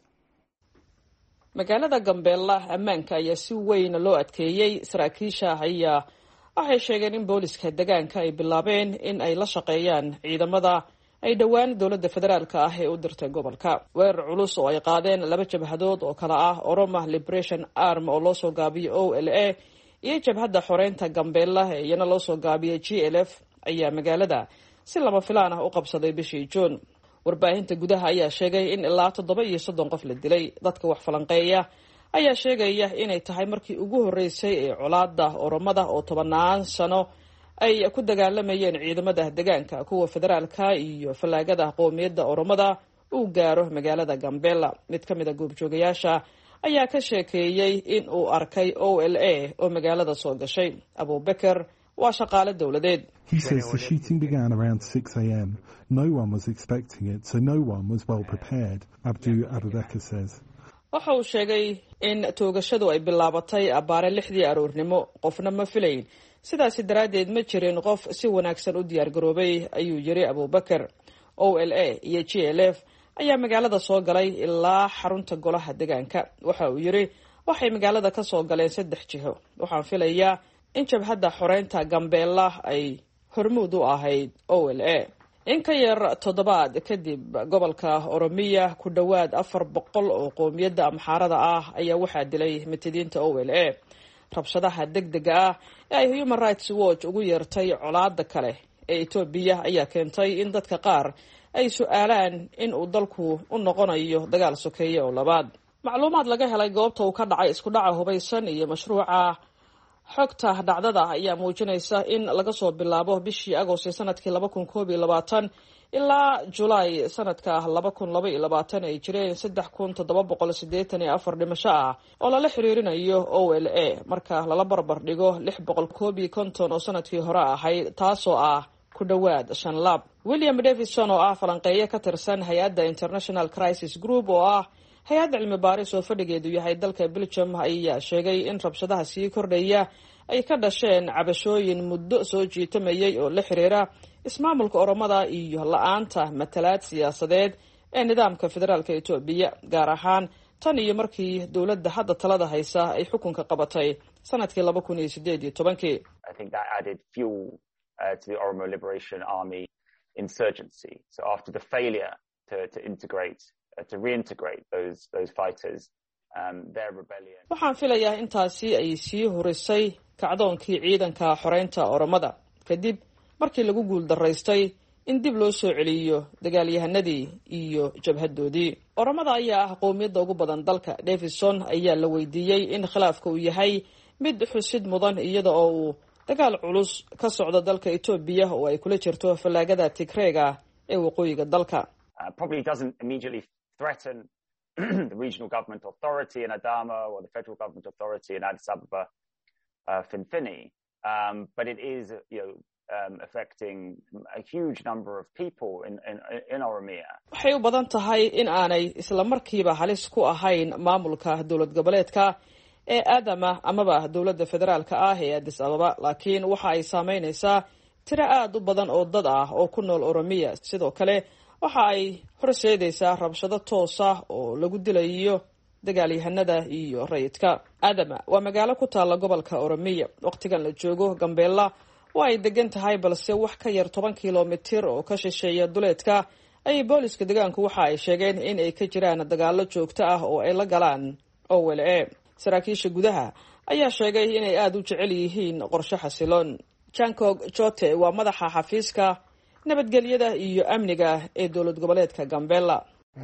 magaalada gambeella ammaanka ayaa si weyn loo adkeeyey. saraakiisha ayaa waxay sheegeen in booliska deegaanka ay bilaabeen in ay la shaqeeyaan ciidamada ay dhowaan dowladda federaalka ah ee u dirtay gobolka. weerar culus oo ay qaadeen laba jabhadood oo kale ah Oroma Liberation Army oo loo soo gaabiyey O L A iyo jabhadda xoreynta gambeella ee iyana loo soo gaabiyey G L F ayaa magaalada si lama filaan ah u qabsaday bishii juun. warbaahinta gudaha ayaa sheegay in ilaa toddoba iyo soddon qof la dilay. dadka wax falanqeeya ayaa sheegaya inay tahay markii ugu horreysay ee colaada oromada oo tobanaan sano ay ku dagaalamayeen ciidamada deegaanka kuwa federaalka iyo fallaagada qoomiyadda oromada uu gaaro magaalada Gambela. mid ka mid a goobjoogayaasha ayaa ka sheekeeyey in uu arkay O L A oo magaalada soo gashay. Abubakar waa shaqaale dowladeed. He says the shooting began around six a m No one was expecting it, so no one was well prepared, Abdu Abubakar says. waxa uu sheegay in toogashadu ay bilaabatay abbaare lixdii aroornimo. qofna ma filayn, sidaasi daraaddeed ma jirin qof si wanaagsan u diyaar garoobay, ayuu yiri Abubakar. O L A iyo G L F ayaa magaalada soo galay ilaa xarunta golaha deegaanka. waxa uu yiri waxay magaalada ka soo galeen saddex jiho. waxaan filayaa in jabhadda xoreynta Gambeella ay hormuud u ahayd O L A. in ka yar toddobaad kadib gobolka Oromiya ku dhowaad afar boqol oo qoomiyadda amxaarada ah ayaa waxaa dilay mitidiinta O L A. rabshadaha degdega ah ee ay Human Rights Watch ugu yeertay colaada kale ee Itoobiya ayaa keentay in dadka qaar ay su'aalaan in uu dalku u noqonayo dagaal sokeeye oo labaad. macluumaad laga helay goobta uu ka dhacay isku dhaca hubaysan iyo mashruuca xogta dhacdada ayaa muujinaysa in laga soo bilaabo bishii Agoosto sanadkii laba kun koob iyo labaatan ilaa Julaay sanadka laba kun laba iyo labaatan ay jireen saddex kun toddoba boqol siddeetan iyo afar dhimasho ah oo lala xiriirinayo O L A marka lala barbar dhigo lix boqol koob iyo konton oo sanadkii hore ahayd, taasoo ah ku dhowaad shan laab. William Davidson oo ah falanqeeye ka tirsan hay-adda International Crisis Group oo ah hay-adda cilmi baaris oo fadhigeedu yahay dalka Belgium ayaa sheegay in rabshadaha sii kordhaya ay ka dhasheen cabashooyin muddo soo jiitamayay oo la xiriira ismaamulka Oromada iyo la-aanta matalaad siyaasadeed ee nidaamka federaalka etoobiya gaar ahaan tan iyo markii dowladda hadda talada haysa ay xukunka qabatay sanadkii laba kun iyo sideed iyo tobankii insurgency. So after the failure to, to integrate, uh, to reintegrate those those fighters, um, their rebellion. waxaan filayaa intaasi ay sii horisay kacdoonkii ciidanka xoreynta oromada kadib markii lagu guuldaraystay in dib loo soo celiyo dagaalyahanadii iyo jabhadoodii. Oromada ayaa ah qowmiyadda ugu badan dalka. Davison ayaa la weydiiyey in khilaafka uu yahay mid xusid mudan iyada oo uu dagaal culus ka socda dalka Ethiopia oo ay kula jirto falaagada Tigreega ee waqooyiga dalka. Probably doesn't immediately threaten the regional government authority in Adama or the federal government authority in Addis Ababa, uh, Finfini, um, but it is, you know, um, affecting a huge number of people in in, in Oromia. Waxay u badan tahay in aanay isla markiiba halis ku ahayn maamulka dowlad goboleedka ee aadama amaba dowladda federaalka ah ee Addis Ababa, laakiin waxa ay saameynaysaa tiro aad u badan oo dad ah oo ku nool Oromia. Sidoo kale waxa ay horseedaysaa rabshado toos ah oo lagu dilayo dagaalyahanada iyo rayidka. Adama waa magaalo ku taala gobolka Oromia. Waqtigan la joogo Gambela waa ay degan tahay balse wax ka yar toban kiiloomitir oo ka shisheeya duleedka ay booliska deegaanku waxa ay sheegeen in ay ka jiraan dagaalo joogto ah oo ay la galaan O L A. saraakiisha gudaha ayaa sheegay inay aad u jecel yihiin qorshe xasiloon. Jankog Jote waa madaxa xafiiska nabadgelyada iyo amniga ee dowlad goboleedka Gambela.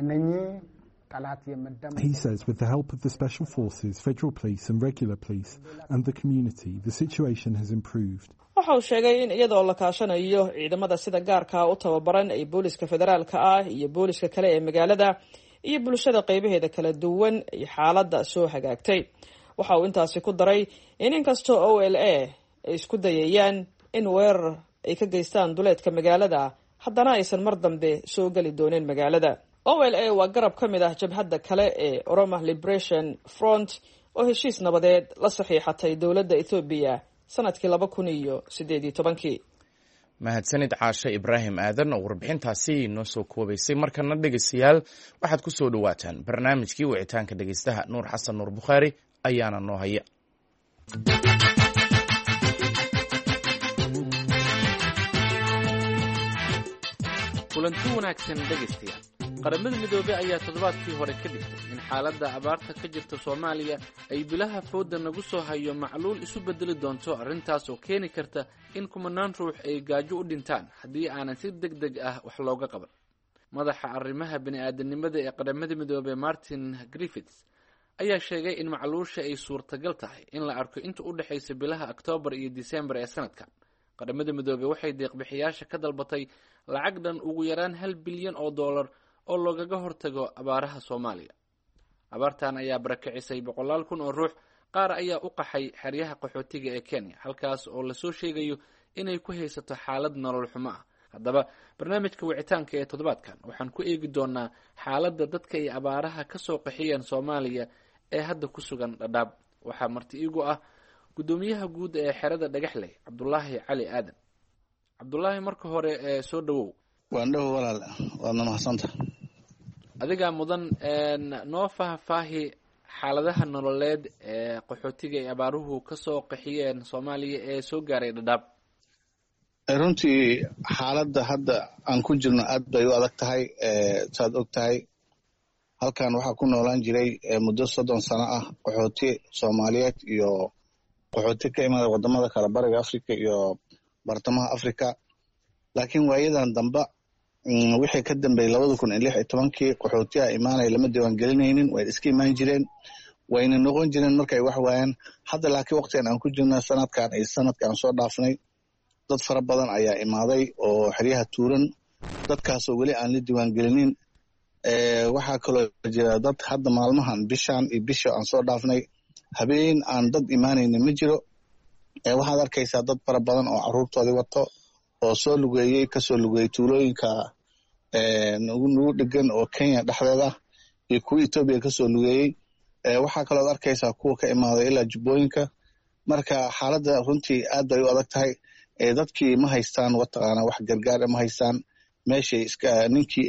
He says with the help of the special forces, federal police and regular police and the community, the situation has improved. Waxa uu sheegay in iyadoo la kaashanayo ciidamada sida gaarka u tababaran ay booliska federaalka ah iyo booliska kale ee magaalada iyo bulshada qaybaheeda kala duwan ay xaaladda soo hagaagtay. Waxa uu intaasi ku daray in inkastoo O L A ay isku dayayaan in weerar ay ka geystaan duleedka magaalada, haddana aysan mar dambe soo gali doonin magaalada. O L A waa garab ka mid ah jabhadda kale ee Oromo Liberation Front oo heshiis nabadeed la saxiixatay dowladda Ethiopia sanadkii laba kun iyo sideed iyo tobankii. mahadsanid caashe ibraahim aadan oo warbixintaasi noo soo koobaysay. markana dhegeystayaal waxaad ku soo dhawaataan barnaamijkii wicitaanka dhegeystaha. nuur xasan nuur bukhaari ayaana noo haya. kulanti wanaagsan dhegeystayaal. qaramada midoobey ayaa toddobaadkii hore ka dhigtay in xaaladda abaarta ka jirta soomaaliya ay bilaha fooda nagu soo hayo macluul isu bedeli doonto, arrintaas oo keeni karta in kumanaan ruux ay gaajo u dhintaan haddii aanan si deg deg ah wax looga qaban. madaxa arrimaha bini-aadanimada ee qaramada midoobey Martin Griffiths ayaa sheegay in macluusha ay suurtagal tahay in la arko inta u dhexaysa bilaha Oktoobar iyo Diseembar ee sanadkan. qaramada midoobey waxay deeq-bixiyaasha ka dalbatay lacag dhan ugu yaraan hal bilyan oo dollar oo loogaga hortago abaaraha Soomaaliya. abaartan ayaa barakicisay boqolaal kun oo ruux, qaar ayaa u qaxay xeryaha qaxootiga ee Kenya, halkaas oo la soo sheegayo inay ku haysato xaalad nolol xumo ah. haddaba barnaamijka wicitaanka ee toddobaadkan waxaan ku eegi doonaa xaaladda dadka ay abaaraha ka soo qaxiyeen Soomaaliya ee hadda ku sugan Dhadhaab. waxaa marti iigu ah gudoomiyaha guud ee xerada Dhagaxley, Cabdullaahi Cali Aadan. Cabdullaahi, marka hore ee soo dhawow. waan dhawo walaal, waadna mahadsantahay. adigaa mudan noo faahfaahi xaaladaha nololeed ee qaxootiga ay abaaruhu ka soo qaxiyeen Soomaaliya ee soo gaaray Dhadhaab. runtii xaaladda hadda aan ku jirno aad bay u adag tahay. saad og tahay halkan waxaa ku noolaan jiray muddo soddon sano ah qaxooti Soomaaliyeed iyo qaxooti ka imaada wadamada kale bariga Afrika iyo bartamaha Afrika. laakiin waayadan dambe wixii ka dambeeyay labada kun iyo lix iyo tobankii qaxootiga imaanay lama diiwaan gelinaynin, way iska imaan jireen, wayna noqon jireen markay wax waayaan. hadda laakiin waqtigan aan ku jirna sanadkan iyo sanadkan soo dhaafnay dad fara badan ayaa imaaday oo xeryaha tuuran, dadkaasoo weli aan la diiwaan gelinin. waxaa kaloo jira dad hadda maalmahan bishan iyo bisha aan soo dhaafnay habeen aan dad imaanaynin ma jiro. waxaad arkaysaa dad fara badan oo caruurtoodii wato oo soo lugeeyey kasoo lugeeyey tuulooyinka nagu dhegan oo Kenya dhexdeeda iyo kuwa Ethiopia kasoo lugeeyey. waxaa kaloo arkaysaa kuwa ka imaaday ilaa jubbooyinka. marka xaaladda runtii aad bay u adag tahay. dadkii ma haystaan wataqaana wax gargaar ma haystaan. meeshay iska ninkii ehel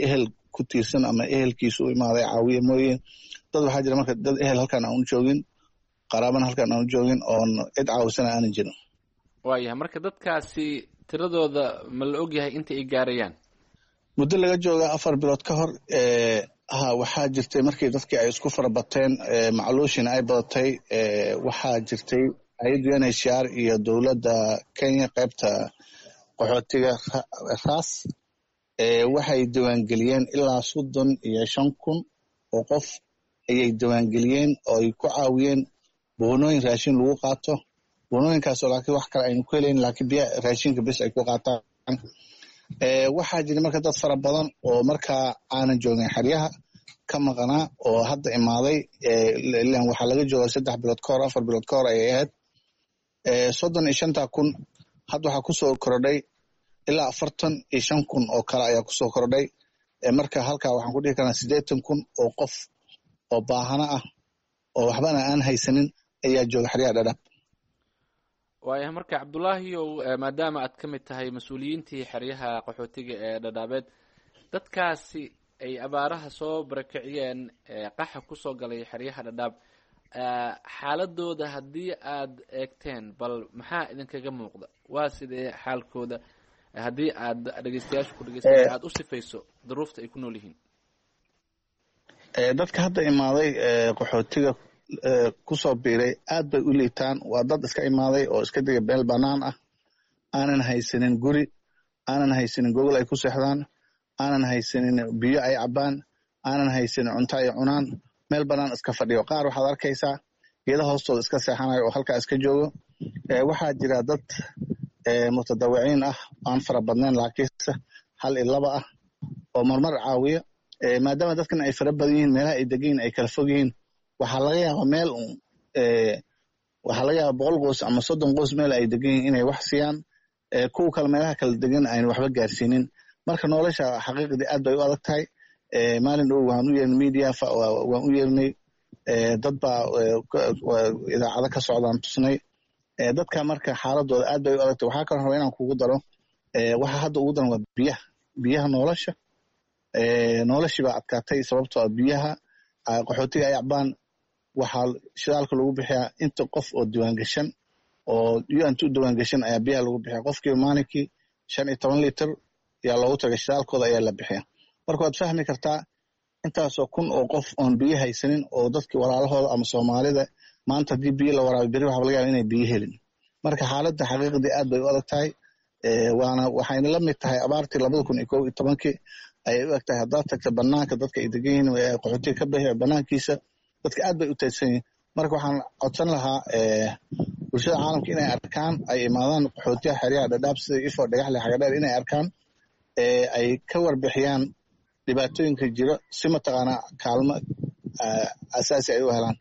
ku tiirsan ama ehelkiisa u imaaday caawiye mooye dad waxaa jira marka dad ehel halkan aan u joogin qaraabana halkan aan u joogin oon cid caawisana aanan jirin. waayahay marka dadkaasi tiradooda ma la ogyahay inta ay gaarayaan? muddo laga jooga afar bilood ka hor ha waxaa jirtay markii dadkii ay isku farabateen macluushina ay badatay waxaa jirtay hay-adda U N H C R iyo dowladda Kenya qaybta qaxootiga raas waxay diiwaangeliyeen ilaa soddon iyo shan kun oo qof ayay diiwaangeliyeen oo ay ku caawiyeen boonooyin raashin lagu qaato boonooyinkaasoo laakiin wax kale aynu ku helayn laakiin biya raashinka bes ay ku qaataan. waxaa jira marka dad fara badan oo markaa aanan joogin xeryaha ka maqnaa oo hadda imaaday ilan waxaa laga jooga saddex bilood ka hor afar bilood ka hor ayay ahayd soddon iyo shanta kun hadda waxaa kusoo kordhay ilaa afartan iyo shan kun oo kale ayaa kusoo kordhay marka halkaa waxaan ku dhihi karnaa siddeetan kun oo qof oo baahana ah oo waxbana aan haysanin ayaa jooga xeryaha Dhadhaab. waayahay marka cabdulaahiyow maadaama aad ka mid tahay mas-uuliyiintii xeryaha qaxootiga ee Dhadhaabeed dadkaasi ay abaaraha soo barakiciyeen qaxa kusoo galay xeryaha Dhadhaab xaaladooda haddii aad eegteen bal maxaa idinkaga muuqda waa sidee xaalkooda haddii aad dhegeystayaasha ku dhegeysta aad u sifayso duruufta ay ku nool yihiin? dadka hadda imaaday qaxootiga kusoo biiray aad bay u liitaan waa dad iska imaaday oo iska diga beel banaan ah aanan haysanin guri aanan haysanin gogol ay ku seexdaan aanan haysanin biyo ay cabaan aanan haysanin cunto ay cunaan meel banaan iska fadhiyo qaar waxaad arkaysaa geeda hoostooda iska seexanayo oo halkaa iska joogo waxaa jira dad mutadawiciin ah aan fara badnayn laakiinse hal iyo laba ah oo marmar caawiya maadaama dadkan ay fara badan yihiin meelaha ay degan yihiin ay kala fog yihiin waxaa laga yaabaa meel un waxaa laga yaabaa boqol qoys ama soddon qoys meel ay degan yihiin inay wax siiyaan kuwa kale meelaha kala degan aynu waxba gaarsiinin marka nolosha xaqiiqdii aad bay u adag tahay maalin dhow waan u yeernay media waan u yeernay dad baa idaacado ka socdaan tusnay dadka marka xaaladooda aad bay u adag tahay waxaa kaloo rabaa inaan kugu daro waxa hadda ugu daran waa biyaha biyaha nolosha noloshii baa adkaatay sababtoo ah biyaha qaxootiga ay cabaan waxaa shidaalka lagu bixiyaa inta qof oo diiwaangashan oo U N u diiwaangashan ayaa biyaha lagu bixiya qofkiiba maalinkii shan iyo toban litir ayaa loogu tagay shidaalkooda ayaa la bixiya marka waad fahmi kartaa intaasoo kun oo qof oon biyo haysanin oo dadkii walaalahooda ama soomaalida maanta haddii biyo la waraabi beri waxaa laga yaaba inay biyo helin marka xaaladda xaqiiqdii aad bay u adag tahay waana waxayna la mid tahay abaartii labada kun iyo kow iyo tobankii ayay u eg tahay haddaad tagta banaanka dadka ay degan yihiin qaxootiga ka bixi banaankiisa dadka aad bay u taydsan yihiin marka waxaan codsan lahaa bulshada caalamka inay arkaan ay imaadaan qaxootiga xeryaha Dhadhaab sida Ifo Dhagaxle Xagadheer inay arkaan ay ka warbixiyaan dhibaatooyinka jira si mataqaanaa kaalmo asaasi ay u helaan.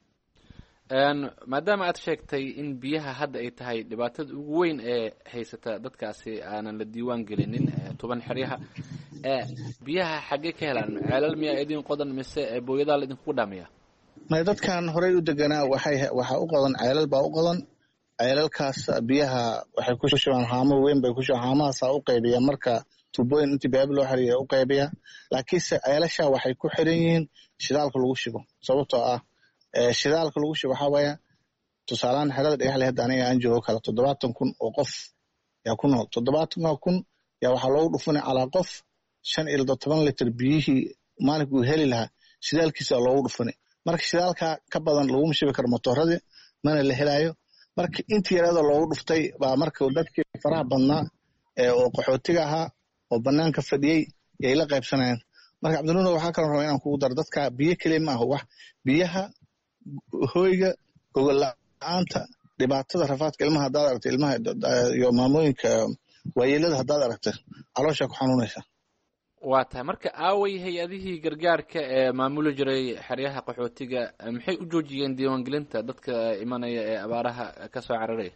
maadaama aad sheegtay in biyaha hadda ay tahay dhibaatada ugu weyn ee haysata dadkaasi aanan la diiwaan gelinin toban xeryaha biyaha xaggee ka helaan ceelal miyaa idin qodan mise booyadaa la idinku dhaamiya? may dadkan horey u deganaa waxay waxaa u qodan ceelal baa u qodan ceelalkaas biyaha waxay ku shubaan haamo weyn bay ku shubaan haamahaasaa u qaybiya marka tubooyin intii beeb loo xiriya u qaybiya laakiinse ceelasha waxay ku xiran yihiin shidaalka lagu shubo sababtoo ah shidaalka lagu shubo waxaa waaya tusaalahaan xerada Dhagaxle hadda aniga aan joogo kale toddobaatan kun oo qof yaa ku nool toddobaatanka kun yaa waxaa loogu dhufunay calaa qof shan iyo toban litir biyihii maalinkuu heli lahaa shidaalkiisa loogu dhufunay marka shidaalka ka badan laguma shubi karo motooradii mana la helaayo marka intii yareedoo loogu dhuftay baa marka dadkii faraha badnaa oo qaxootiga ahaa oo banaanka fadhiyey yay la qaybsanayaan marka cabdinuur waxaa kaloo rabaa inaan kugu daro dadka biyo keliya ma aha wax biyaha hoyga gogol la-aanta dhibaatada rafaadka ilmaha haddaad aragta ilmaha iyo maamooyinka waayeelada haddaad aragta calooshaa ku xanuunaysa. waa tahay marka aaway hay-adihii gargaarka ee maamuli jiray xeryaha qaxootiga maxay u joojiyeen diiwaangelinta dadka imanaya ee abaaraha ka soo cararaya?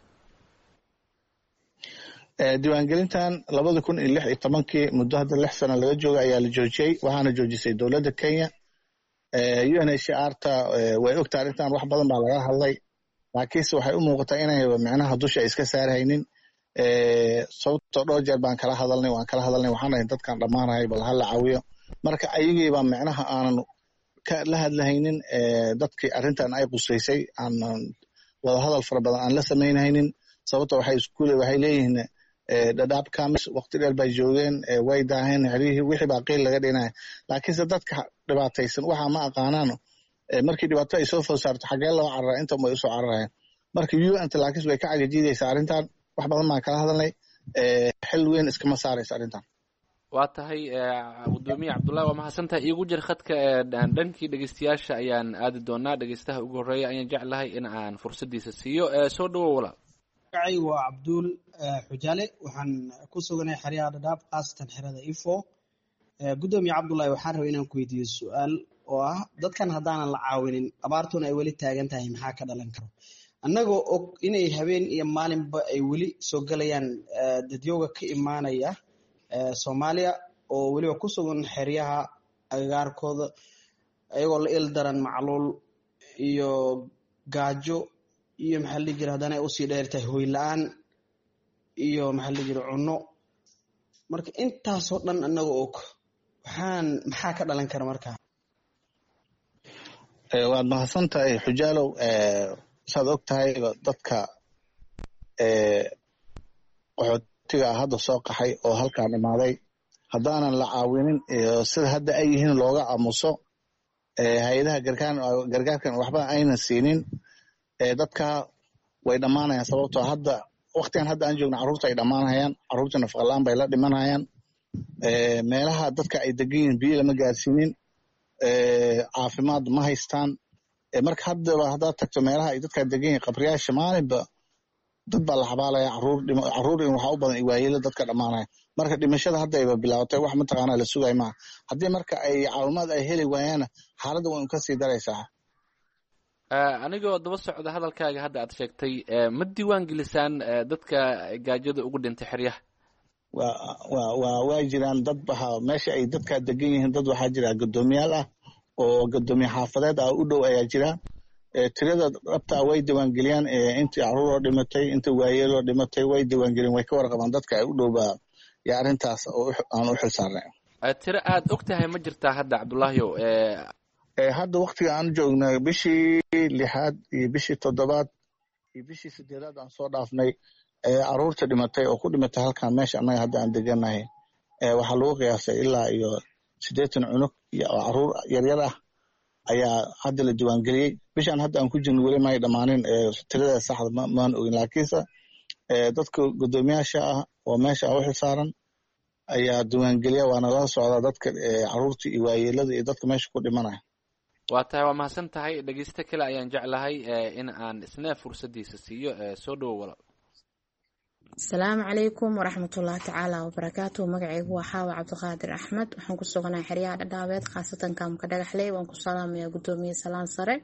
diiwaangelintan labada kun iyo lix iyo tobankii muddo hadda lix sano laga jooga ayaa la joojiyey waxaana joojisay dowladda Kenya. U N H C R ta way ogtahay arrintan wax badan baa laga hadlay laakiinse waxay u muuqataa inay micnaha dusha ay iska saarhaynin sababtoo dhowr jeer baan kala hadalnay waan kala hadalnay waxaan nahay dadkan dhammaanahay bal hala caawiyo marka ayagiibaa micnaha aanan la hadlahaynin dadkii arrintan ay qusaysay aanan wadahadal fara badan aan la samaynhaynin sababta waxay iskuule waxay leeyihiin dhadhaab kamis waqti dheer bay joogeen way daaheen xerihii wixii baa qiil laga dhinaya laakiinse dadka dhibaataysan waxaa ma aqaanaano markii dhibaato ay soo food saarto xagee loo cararaa intan way usoo cararayaan marka u n talaakiis way ka cagajiidaysaa arrintan wax badan baan kala hadalnay xil weyn iskama saaraysa arrintan waa tahay gudoomiye cabdullahi waa mahadsantahay iigu jir khadka dhankii dhegeystayaasha ayaan aadi doonaa dhegeystaha ugu horreeya ayaan jeclahay in aan fursadiisa siiyo soo dhawow walaal magacay waa cabduul xujaale waxaan ku suganahay xeryaha dhadhaab khaasatan xerada ifo gudoomiye cabdullahi waxaan rabay inaan ku weydiiyo su-aal oo ah dadkan haddaanan la caawinin abaartuna ay weli taagan tahay maxaa ka dhalan karo annagoo og inay habeen iyo maalinba ay weli soo gelayaan dadyooga ka imaanaya soomaaliya oo weliba ku sugan xeryaha agagaarkooda ayagoo la il daran macluul iyo gaajo iyo maxaa la dhihi jira haddana ay usii dheertahay hoy la-aan iyo maxaa la dhihi jira cunno marka intaasoo dhan annagoo og waxaan maxaa ka dhalan kara markaa waad mahadsan tahay xujaalow saad og tahay dadka qaxootiga ah hadda soo qaxay oo halkaan imaaday haddaanan la caawinin sida hadda ay yihiin looga aamuso hay-adaha gargaarkan waxba aynan siinin dadka way dhammaanayaan sababtoo hadda waktigan hadda aan joogna carruurta ay dhammaanayaan carruurta nafaqalaan bay la dhimanayaan meelaha dadka ay degan yihiin biyo lama gaarsiinin caafimaad ma haystaan marka haddaba haddaad tagto meelaha ay dadkaa degan yihiin qabriyaasha maalinba dad baa la xabaalaya carruur in waxaa u badan waayeelo dadka dhammaanaya marka dhimashada haddayba bilaabatay wax mataqaanaa la sugay maaha haddii marka ay caawimaad ay heli waayaana xaaladda way ka sii daraysaa anigoo daba socda hadalkaaga hadda aad sheegtay ma diiwaan gelisaan dadka gaajada ugu dhintay xeryaha wa wa wa way jiraan dad waxaa meesha ay dadkaa degan yihiin dad waxaa jira guddoomiyaal ah oo guddoomiye xaafadeed ah u dhow ayaa jira tirada dhabtaa way diiwaangeliyaan intii carruuroo dhimatay inta waayeeloo dhimatay way diiwaangeliyaan way ka warqabaan dadka ay u dhowbaa iyo arrintaas aan u xil saarnay tiro aad og tahay ma jirtaa hadda cabdullahiow hadda waktiga aan joogna bishii lixaad iyo bishii toddobaad iyo bishii sideedaad aan soo dhaafnay carruurta dhimatay oo ku dhimatay halkaan meesha annaga hadda aan deganahay waxaa lagu qiyaasay ilaa iyo siddeetan cunug oo carruur yaryar ah ayaa hadda la diiwaangeliyey bishaan hadda aan ku jirno weli may dhammaanin tirada saxda maan ogin laakiinse dadka guddoomiyaasha ah oo meesha u xil saaran ayaa diiwaangeliya waana la socdaa dadka carruurta iyo waayeelada iyo dadka meesha ku dhimanaya waa tahay waa mahadsan tahay dhegeysto kale ayaan jeclahay in aan isna fursadiisa siiyo soo dhawow walaal asalaamu calaykum waraxmatullahi tacaala wabarakaatu magacaygu waa xaawa cabdiqaadir axmed waxaan ku suganahay xeryaha dhadhaabeed khaasatan kaamka dhagaxley waan ku salaamaya guddoomiye salaan sare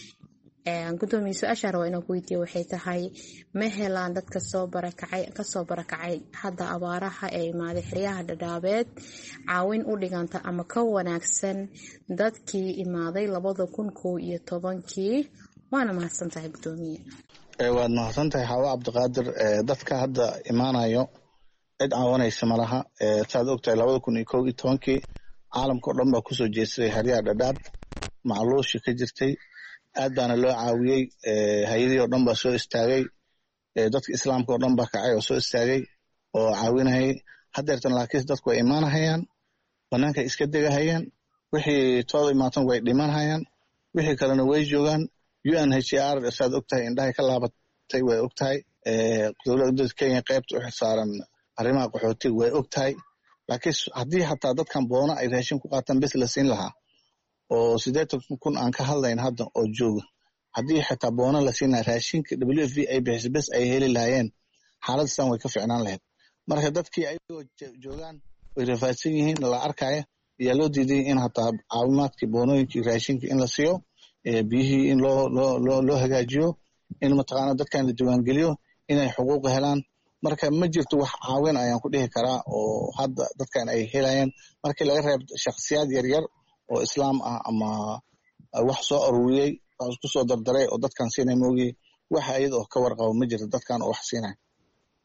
gudoomiye su-aashaan rabaa inaan ku weydiiyo waxay tahay ma helaan dadka soo barakacay kasoo barakacay hadda abaaraha ee imaaday xeryaha dhadhaabeed caawin u dhiganta ama ka wanaagsan dadkii imaaday labada kun kow iyo tobankii waana mahadsan tahay guddoomiye waad mahadsan tahay xaawo cabdiqaadir dadka hadda imaanayo cid caawanaysa malaha saad ogtahay labada kun iyo kow iyo tobankii caalamka o dhan baa kusoo jeedsaday xeryaha dhadhaab macluushi ka jirtay aad baana loo caawiyey hay-adihii oo dhan baa soo istaagay dadka islaamka oo dhan baa kacay oo soo istaagay oo caawinahayay haddeertan laakiinse dadku way imaanahayaan banaanka iska degahayaan wixii tooda imaatan way dhimanhayaan wixii kalena way joogaan u n h r saad ogtahay indhahay ka laabatay way ogtahay dowladda kenya qaybta u xilsaaran arrimaha qaxootiga way ogtahay laakiin haddii xataa dadkan boona ay raashin ku qaataan bes la siin lahaa oo siddeetan kun aan ka hadlayn hadda oo jooga haddii xitaa boona la siin lahaa raashinka w f v ay bixisa bes ay heli lahaayeen xaaladastan way ka ficnaan lahayd marka dadkii ayagoo joogaan way rafaadsan yihiin la arkaya ayaa loo diiday in hataa caawimaadkii boonooyinkii raashinka in la siiyo biyihii in loo loo loo loo hagaajiyo in mataqaana dadkan la diiwaangeliyo inay xuquuq helaan marka ma jirto wax caawin ayaan ku dhihi karaa oo hadda dadkan ay helayaan markii laga reeb shakhsiyaad yaryar oo islaam ah ama wax soo aruuriyey wax isku soo dardaray oo dadkan siinay moogi waxa iyada oo ka warqabo ma jirto dadkan oo wax siinay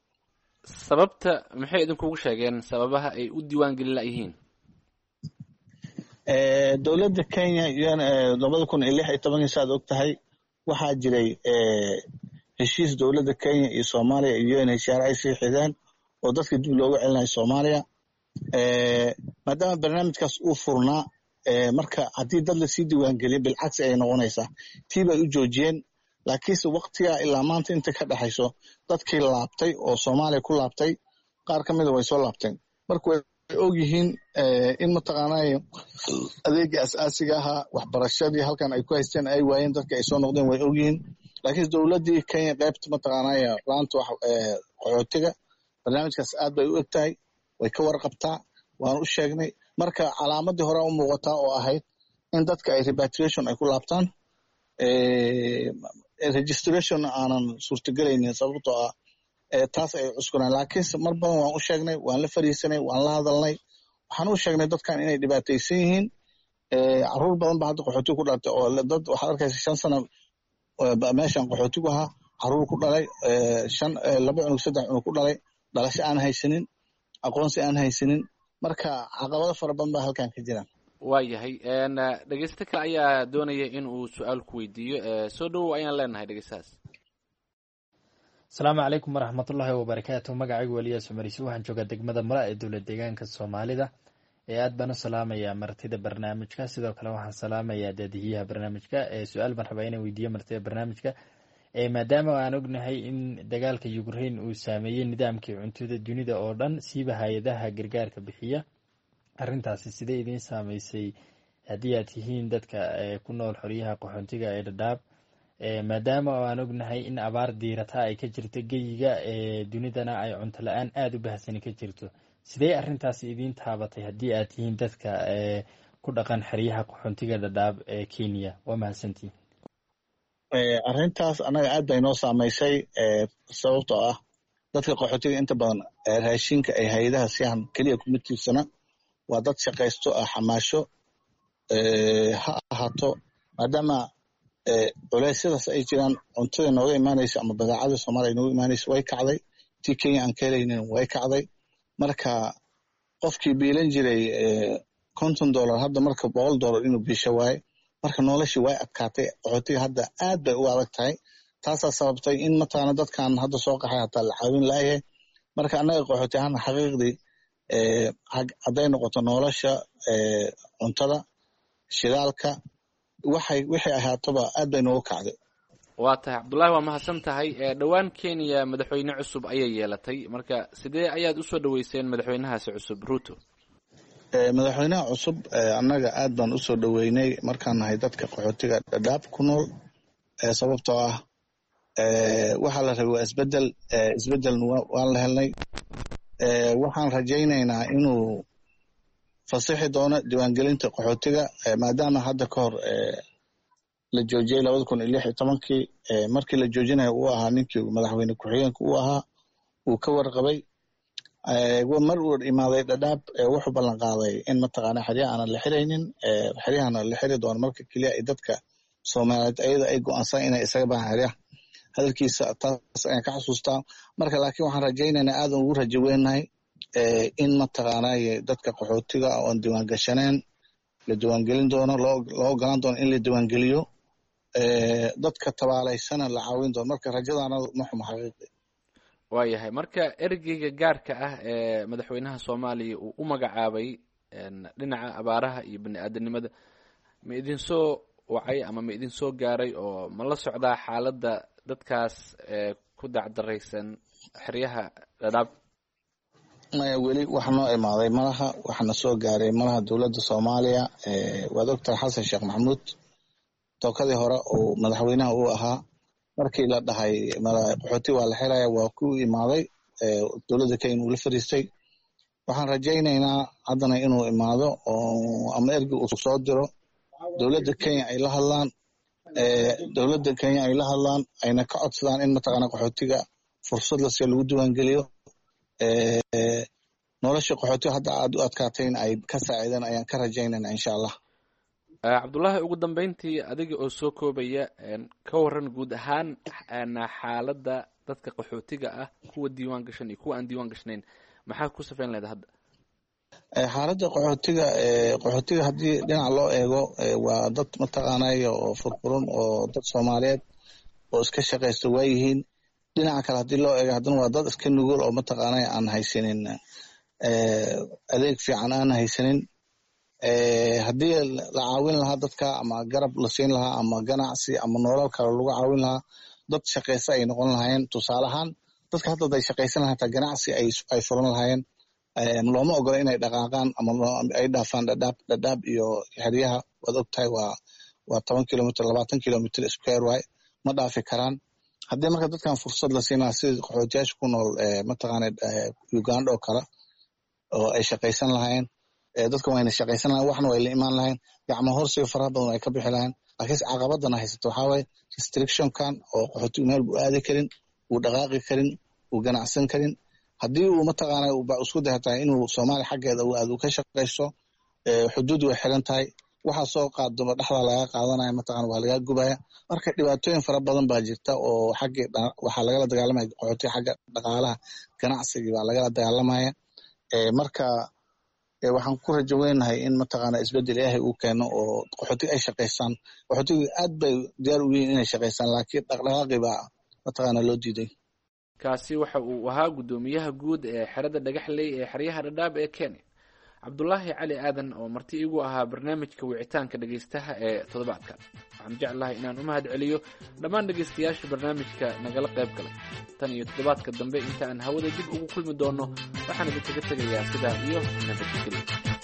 sababta maxay idinkugu sheegeen sababaha ay u diiwaangeli layihiin dowladda Kenya labada kun iyo lix iyo tobankii saad og tahay waxaa jiray heshiis dowladda Kenya iyo Soomaaliya iyo U N H C R ay saxiixdeen oo dadka dib loogu celinayo Soomaaliya maadaama barnaamijkaas uu furnaa marka haddii dad la sii diiwaan geliyo bilcagsi ay noqonaysaa tii bay u joojiyeen laakiinse waqtigaa ilaa maanta inta ka dhaxayso dadkii laabtay oo Soomaaliya ku laabtay qaar ka mida way soo laabteen marka way og yihiin in mataqaanaa adeegii asaasiga ahaa waxbarashadii halkan ay ku haysteen ay waayeen dadka ay soo noqdeen way og yihiin laakiin dowladdii Kenya qaybta mataqaanaa laanta qaxootiga barnaamijkaas aad bay u eg tahay way ka warqabtaa waan u sheegnay marka calaamadii hore u muuqataa oo ahayd in dadka ay repatriation ay ku laabtaan registration aanan suurtagelaynin sababtoo ah taas ay cuskunaan laakiinse mar badan waan u sheegnay waan la fariisanay waan la hadalnay waxaan u sheegnay dadkan inay dhibaataysan yihiin caruur badan ba hadda qaxootiga ku dhalatay oo dad waxaad arkaysa shan sano meeshan qaxootigu ahaa caruur ku dhalay shan laba cunug saddex cunug ku dhalay dhalasho aan haysanin aqoonsi aan haysanin marka caqabado fara badan baa halkan ka jiraan waayahay dhegeysta kale ayaa doonaya in uu su-aal ku weydiiyo soo dhowow ayaan leenahay dhegeystahaas asalaamu calaykum waraxmatullaahi wabarakaatu magacaygu weliyaas cumariisi waxaan joogaa degmada mala ee dowlad deegaanka soomaalida ee aad baan u salaamayaa martida barnaamijka sidoo kale waxaan salaamayaa daadihiyaha barnaamijka ee su-aal baan rabaa inaan weydiiyo martida barnaamijka maadaama aan ognahay in dagaalka Ukraine uu saameeyey nidaamkii cuntada dunida oo dhan siiba hay-adaha gargaarka bixiya arrintaasi sidee idin saameysay haddii aad tihiin dadka ku nool xoryaha qaxoontiga ee Dadaab maadaama aan ognahay in abaar diirata ay ka jirto geyiga ee dunidana ay cunto la-aan aada u baahsan ka jirto sidee arrintaasi idin taabatay haddii aad tihiin dadka ku dhaqan xeryaha qaxoontiga Dadaab ee Kenya waa mahadsantiin arrintaas anaga aad bay noo saamaysay sababtoo ah dadka qaxootiga inta badan raashinka ay hay-adaha siyahan keliya kuma tiirsana waa dad shaqaysto ah xamaasho ha ahaato maadaama culeysyadaas ay jiraan cuntada nooga imaanaysa ama badeecada Soomaaliya nooga imaanaysa way kacday tii Kenya aan ka helaynin way kacday marka qofkii biilan jiray konton dollar hadda marka boqol dollar inuu biisho waaye marka noloshii way adkaatay qaxootiga hadda aad bay u adag tahay taasaa sababtay in mataqaana dadkan hadda soo qaxay hataa la caawin laayahay marka annaga qaxooti ahaan xaqiiqdii hadday noqoto nolosha cuntada shidaalka waxay wixii ahaatoba aad bay noogu kacday waa tahay cabdullaahi waa mahadsan tahay dhowaan Kenya madaxweyne cusub ayay yeelatay marka sidee ayaad usoo dhaweyseen madaxweynahaasi cusub Ruto madaxweynaha cusub annaga aad baan usoo dhaweynay markaan nahay dadka qaxootiga Dadaab ku nool sababtoo ah waxaa la rabay waa isbedel isbedelna waan la helnay waxaan rajaynaynaa inuu fasaxi doono diiwaangelinta qaxootiga maadaama hadda ka hor la joojiyey labada kun iyo lix iyo tobankii markii la joojinayo uu ahaa ninkii madaxweyne ku-xigeenka uu ahaa uu ka warqabay mar uu imaaday Dadaab wuxuu ballan qaaday in mataqaana xeryaha aanan la xiraynin xeryahana la xiri doono marka keliya ay dadka Soomaaliyeed ayada ay go'aansan inay isaga baahan xeryaha hadalkiisa taas ayaan ka xasuustaa marka laakiin waxaan rajaynaynaa aadan ugu rajo weynahay in mataqaanaa dadka qaxootiga oon diiwaan gashaneen la diiwaangelin doono loo ogolaan doono in la diiwaangeliyo dadka tabaalaysana la caawin doono marka rajadaana ma xumo xaqiiqi waayahay marka ergeyga gaarka ah ee madaxweynaha Soomaaliya uu u magacaabay dhinaca abaaraha iyo bini'aadanimada ma idin soo wacay ama ma idin soo gaaray oo ma la socdaa xaaladda dadkaas ku dacdaraysan xeryaha Dadaab maya weli wax noo imaaday malaha waxna soo gaaray malaha dowladda Soomaaliya waa doctor Xasan Sheekh Maxamuud tookadii hore oo madaxweynaha uu ahaa markii la dhahay qaxooti waa la xiraya waa ku imaaday dowladda Kenya uu la fariistay waxaan rajaynaynaa haddana inuu imaado oo ama ergi uu soo diro dowladda Kenya ay la hadlaan dowladda Kenya ay la hadlaan ayna ka codsadaan in mataqaana qaxootiga fursad la siiyo lagu diiwaangeliyo nolosha qaxootiga hadda aad u adkaatay in ay ka saacidaan ayaan ka rajaynaynaa insha Allah cabdullaahi ugu dambeyntii adiga oo soo koobaya ka waran guud ahaan xaaladda dadka qaxootiga ah kuwa diiwaan gashan iyo kuwa aan diiwaan gashnayn maxaa ku safeyn leedahay hadda xaaladda qaxootiga qaxootiga haddii dhinac loo eego waa dad mataqaanaya oo furfuran oo dad Soomaaliyeed oo iska shaqaysta waayihiin. dhinaca kale haddii loo eego haddana waa dad iska nugul oo mataqaanaya aan haysanin adeeg fiican aan haysanin. haddii la caawin lahaa dadka ama garab la siin lahaa ama ganacsi ama nolol kale lagu caawin lahaa dad shaqaysta ay noqon lahaayeen. tusaale ahaan dadka hadda ay shaqaysan lahaa hataa ganacsi ay ay furan lahaayeen. looma ogola inay dhaqaaqaan ama ay dhaafaan dhadhaab dhadhaab iyo xeryaha waad ogtahay waa waa toban kilomitr labaatan kilomitr square waay ma dhaafi karaan. haddii marka dadkan fursad la siin lahaa sida qaxootiyaasha ku nool mataqaana Uganda oo kale oo ay shaqaysan lahaayeen dadka wayna shaqaysan lahayn waxna way la imaan lahayn gacmo horsiga faraha badan ay ka bixi lahayn. laakiin caqabadana haysato waxaa waaye restrictionkan oo qaxootigu meel buu aadi karin uu dhaqaaqi karin uu ganacsan karin. haddii uu mataqaana isku dayatahay inuu Soomaaliya xaggeeda uu aad u ka shaqaysto xuduud way xiran tahay waxa soo qaado dhaxda laga qaadanaya mataqaana waa laga gubaya. marka dhibaatooyin fara badan baa jirta oo xagga waxa laga dagaalamaya qaxootiga xagga dhaqaalaha ganacsiga baa laga dagaalamaya. marka waxaan ku rajo weynahay in mataqaana isbedel Ilaahay uu keeno oo qaxootiga ay shaqaystaan. qaxootiga aad bay diyaar u yihiin inay shaqaystaan laakiin dhaqdhaqaaqi baa mataqaana loo diiday. kaasi waxa uu ahaa gudoomiyaha guud ee xerada dhagaxley ee xeryaha dhadhaab ee Kenya Cabdullaahi Cali Aadan oo marti igu ahaa barnaamijka wicitaanka dhageystaha ee toddobaadkan. waxaan jeclahay inaan u mahad celiyo dhammaan dhageystayaasha barnaamijka nagala qayb galay. tan iyo toddobaadka dambe inta aan hawada dib ugu kulmi doono waxaan idinkaga tegayaa sidaa iyo nabadgelyo.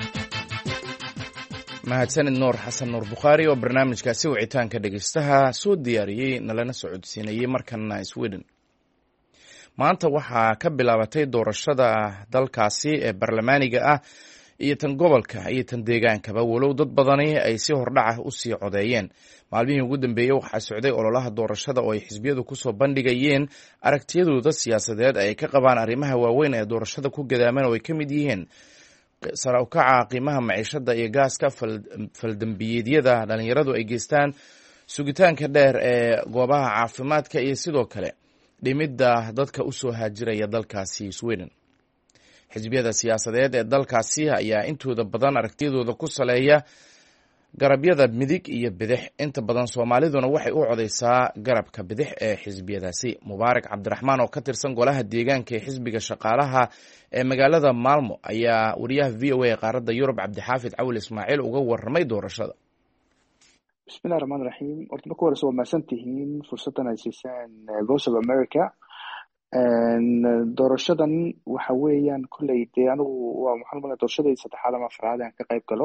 mahadsanid Nuur Xasan Nuur Bukhaari oo barnaamijkaasi wicitaanka dhageystaha soo diyaariyey nalana socodsiinayay markana Sweden. maanta waxaa ka bilaabatay doorashada dalkaasi ee barlamaaniga ah iyo tan gobolka iyo tan deegaankaba walow dad badani ay si hordhaca u sii codeeyeen. maalmihii ugu dambeeyey waxaa socday ololaha doorashada oo ay xisbiyadu kusoo bandhigayeen aragtiyadooda siyaasadeed ay ka qabaan arrimaha waaweyn ee doorashada ku gadaaman oo ay ka mid yihiin sare u kaca qiimaha maciishada iyo gaaska, faldambiyeedyada dhalinyaradu ay geystaan, sugitaanka dheer ee goobaha caafimaadka iyo sidoo kale dhimidda dadka u soo haajiraya dalkaasi Sweden. xisbiyada siyaasadeed ee dalkaasi ayaa intooda badan aragtiyadooda ku saleeya garabyada midig iyo bidix. inta badan Soomaaliduna waxay u codeysaa garabka bidix ee xisbiyadaasi. Mubaarak Cabdiraxmaan oo ka tirsan golaha deegaanka ee xisbiga shaqaalaha ee magaalada Maalmo ayaa wariyaha V O A qaaradda Yurub Cabdixaafid Cawil Ismaaciil uga warramay doorashada. bismillahi raxmaani raxiim. horta marka hore waa mahadsan tihiin fursaddan ay siisaan Voice of America. doorashadan waxa weeyaan kolley dee anigu waa maxaan malay doorashadii saddexaad ama afraad aan ka qayb galo.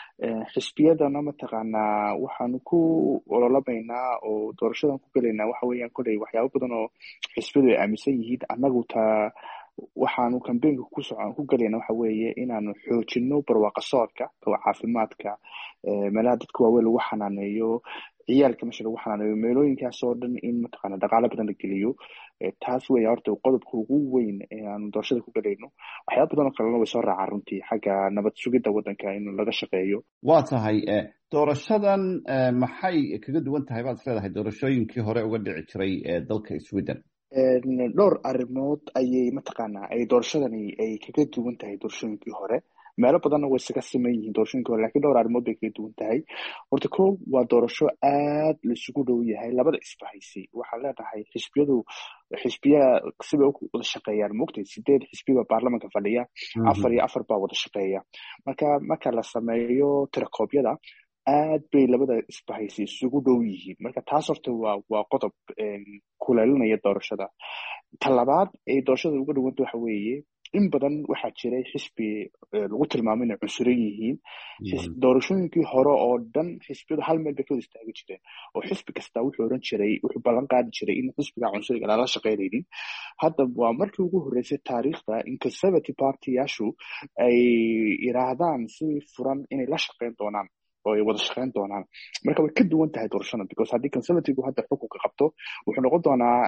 xisbiyadana mataqaanaa waxaanu ku ololamaynaa oo doorashadan ku gelaynaa waxa weeyaan kolley waxyaabo badan oo xisbiyadu ay aaminsan yihiin. annagu taa waxaanu kambeynka ku socon ku galayna waxa weeye inaanu xoojino barwaaqo socodka caafimaadka meelaha dadka waaweyn lagu xanaaneeyo ciyaalka meesha lagu xanaaneeyo meelooyinkaas oo dhan in mataqaana dhaqaale badan la geliyo. taas weeye horta qodobka ugu weyn ee aanu doorashada ku galayno. waxyaaba badan oo kalena way soo raacaan runtii xagga nabad sugidda waddanka in laga shaqeeyo. waa tahay doorashadan maxay kaga duwan tahay baad isleedahay doorashooyinkii hore uga dhici jiray ee dalka Sweden? dhowr arrimood ayay mataqaanaa ay doorashadani ay kaga duwan tahay doorashooyinkii hore. meelo badanna way isaga siman yihiin doorashooyinkii hore lakiin dhowr arrimood bay kaga duwan tahay. horta ko waa doorasho aad la isugu dhow yahay labada isbahaysay. waxaan leenahay xisbiyadu xisbiya sibay u wada shaqeeyaan moogtay sideed xisbiba baarlamanka fadhiya afar iyo afar baa wada shaqeeya. marka marka la sameeyo tirakoobyada aad bay labada isbahaysay isugu dhow yihiin. marka taas horta waa waa qodob kuleelinaya doorashada. ta labaad ee doorashada uga dhawanta waxa weeye in badan waxaa jiray xisbi lagu tilmaamay inay cunsuran yihiin. doorashooyinkii hore oo dhan xisbiyadu hal meel bay ka wada istaagi jireen oo xisbi kasta wuxuu oran jiray wuxuu ballan qaadi jiray in xisbiga cunsuriga lala shaqeynaynin. hadda waa markii ugu horreysay taariikhda in conservative party-yaashu ay yiraahdaan si furan inay la shaqeyn doonaan oo ay wada shaqeyn doonaan. marka way ka duwan tahay doorashada because haddii conservative hadda xukunka qabto wuxuu noqon doonaa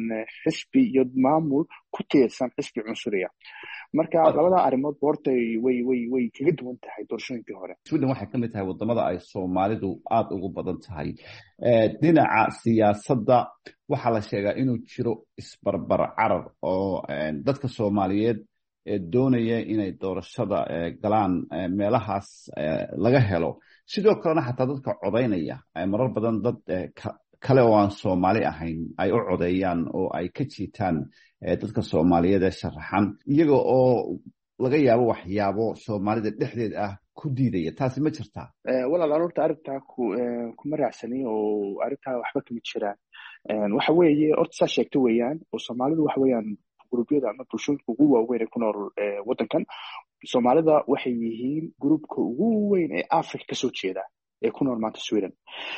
xisbi iyo maamul ku tiirsan xisbi cunsuriya. marka labada arrimood horta way way way kaga duwan tahay doorashooyinkii hore. Sweden waxay ka mid tahay wadamada ay Soomaalidu aad ugu badan tahay. dhinaca siyaasadda waxaa la sheegaa inuu jiro isbarbar carar oo dadka Soomaaliyeed doonaya inay doorashada galaan meelahaas laga helo. sidoo kalena xataa dadka codaynaya marar badan dad kale oo aan Soomaali ahayn ay u codeeyaan oo ay ka jiitaan dadka Soomaaliyeed ee sharaxan iyaga oo laga yaabo waxyaabo Soomaalida dhexdeed ah ku diidaya. taasi ma jirtaa? walaal arrinta arrinta ku kuma raacsani oo arrinta waxba kama jiraan. waxa weeye horta saa sheegto weeyaan oo Soomaalidu waxa weeyaan gruubyada ama bulshooyinka ugu waaweyn ee ku nool waddankan. Soomaalida waxay yihiin gruubka ugu weyn ee Afrika ka soo jeeda ee ku nool maanta Sweden.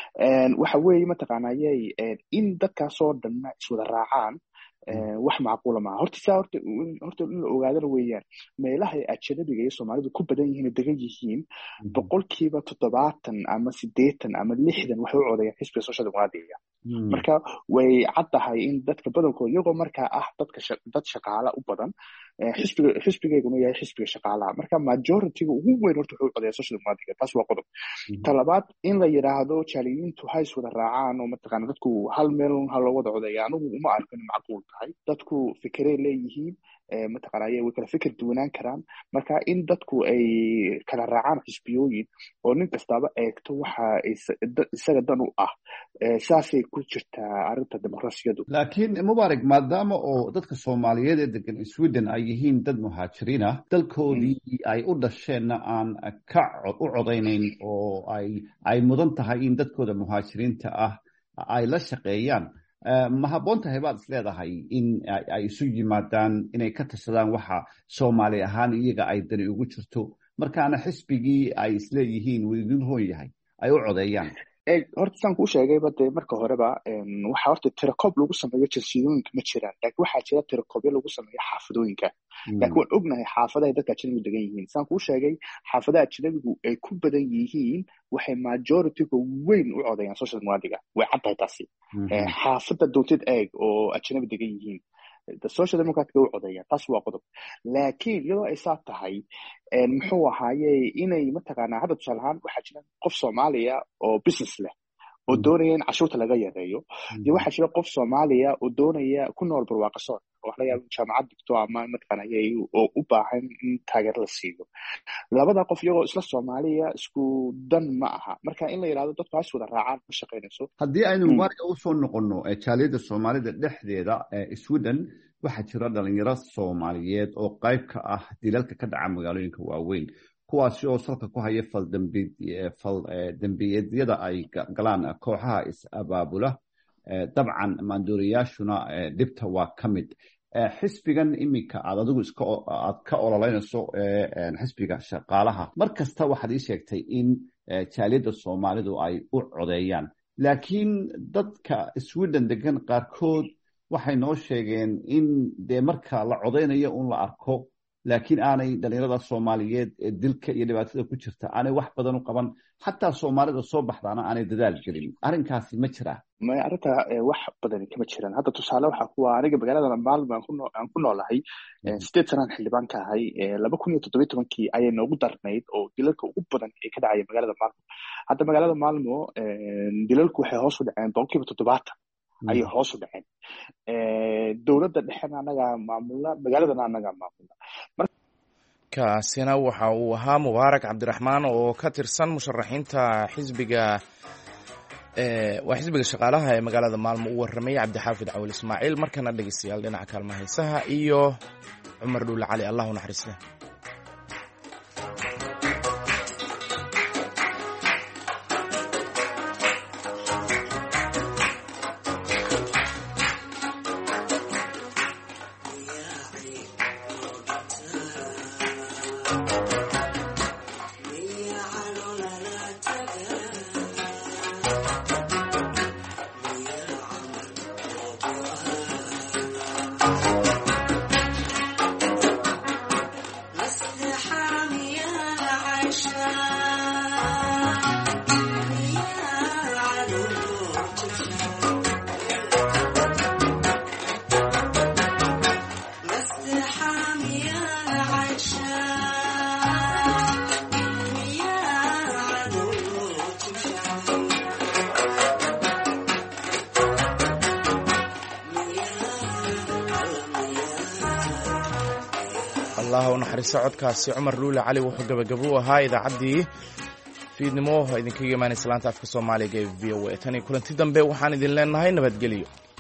waxa weeye mataqaanayay in dadkaasoo dhan iswada raacaan wax macquul ma horta saa horta horta in la ogaadana weeyaan meelaha ay ajnabiga iyo Soomaalidu ku badan yihiin degan yihiin boqolkiiba toddobaatan ama siddeetan ama lixdan waxay u codeeyaan xisbiga Social Democratic. marka way caddahay in dadka badankooda iyagoo markaa ah dadka dad shaqaale u badan xisbiga xisbigeeguna yahay xisbiga shaqaalaha. marka majority-ga ugu weyn horta wuxuu codeeyaa Social Democratic. taas waa qodob. talabaad in la yiraahdo jaaliyiintu hay iswada raacaan oo mataqaana dadku hal meel hal loo wada codeeyaa anigu uma arko in macquul tahay. dadku fikirey leeyihiin mataqaanaa way kala fikir duwanaan karaan. marka in dadku ay kala raacaan xisbiyooyin oo nin kastaba eegto waxa isaga dan u ah saasay ku jirtaa arrinta dimuqraasiyadu. laakiin Mubaarak, maadaama oo dadka Soomaaliyeed ee degan Sweden ay yihiin dad muhaajiriin ah, dalkoodii ay u dhasheenna aan ka u codaynayn oo ay ay mudan tahay in dadkooda muhaajiriinta ah ay la shaqeeyaan, ma habboon tahay baad is leedahay in ay isu yimaadaan inay ka tashadaan waxa Soomaali ahaan iyaga ay dani ugu jirto, markaana xisbigii ay isleeyihiin wuu idin hoon yahay ay u codeeyaan? horta saan kuu sheegayba dee marka horeba waxaa horta tirakoob lagu sameeyo jinsiyooyinka ma jiraan, laakiin waxaa jira tirakoobyo lagu sameeyo xaafadooyinka. laakiin waan ognahay xaafadahay dadka ajnabigu degan yihiin. saan kuu sheegay xaafadaha ajnabigu ay ku badan yihiin waxay majority-ga weyn u codeeyaan Social Democratic. way caddahay taasi. xaafadda doontid eeg oo ajnabi degan yihiin Social Democratic u codeeyaan. taas waa qodob. laakiin iyadoo ay saa tahay muxuu ahaaye inay mataqaanaa hadda tusaale ahaan waxaa jira qof Soomaaliya oo business leh oo doonaya in cashuurta laga yareeyo, iyo waxaa jira qof Soomaaliya oo doonaya ku nool barwaaqasoon oo wax laga yaabo jaamacad dhigto ama mataqaanaa oo u baahan in taageero la siiyo. labada qof iyagoo isla Soomaaliya isku dan ma aha. marka in la yiraahdo dadku ha wada raacaan ma shaqeynayso. haddii aynu Mubaarak u soo noqono jaaliyadda Soomaalida dhexdeeda ee Sweden, waxaa jira dhalinyaro Soomaaliyeed oo qayb ka ah dilalka ka dhaca magaalooyinka waaweyn, kuwaasi oo salka ku haya fal dambiyeedyada ay galaan kooxaha is-abaabula. dabcan maandooriyaashuna dhibta waa ka mid. xisbigan iminka aad adigu iska aad ka ololeynayso xisbiga shaqaalaha, mar kasta waxaad ii sheegtay in jaaliyadda Soomaalidu ay u codeeyaan, laakiin dadka Sweden degan qaarkood waxay noo sheegeen in dee marka la codeynayo un la arko, laakiin aanay dhalinyarada Soomaaliyeed ee dilka iyo dhibaatada ku jirta aanay wax badan u qaban, xataa Soomaalida soo baxdaana aanay dadaal gelin. arrinkaasi ma jiraa? ma arrinta wax badan kama jiraan. hadda tusaale waxaa kuwa aniga magaalada Maalmo aan ku noolahay sideed sanaan xildhibaan ka ahay. laba kun iyo toddoba iyo tobankii ayay noogu darnayd oo dilalka ugu badan ee ka dhacaya magaalada Maalmo. hadda magaalada Maalmo dilalku waxay hoos u dhaceen boqolkiiba toddobaatan ayay hoos u dhaceen. dowladda dhexena anaga maamulna, magaaladana anaga maamulna. kaasina waxa uu ahaa Mubaarak Cabdiraxmaan oo ka tirsan musharaxiinta xisbiga waa xisbiga shaqaalaha ee magaalada Maalmo u warramay Cabdixaafid Cawil Ismaaciil. markana dhegeystayaal dhinaca kaalmaha heesaha iyo Cumar Dhuule Cali, allah u naxariista. allah u naxariisto codkaasi cumar luule cali wuxuu gabagabo u ahaa idaacaddii fiidnimo idinkaga imaanaysa laanta afka soomaaliga ee v o a tan iyo kulanti dambe waxaan idin leenahay nabadgelyo.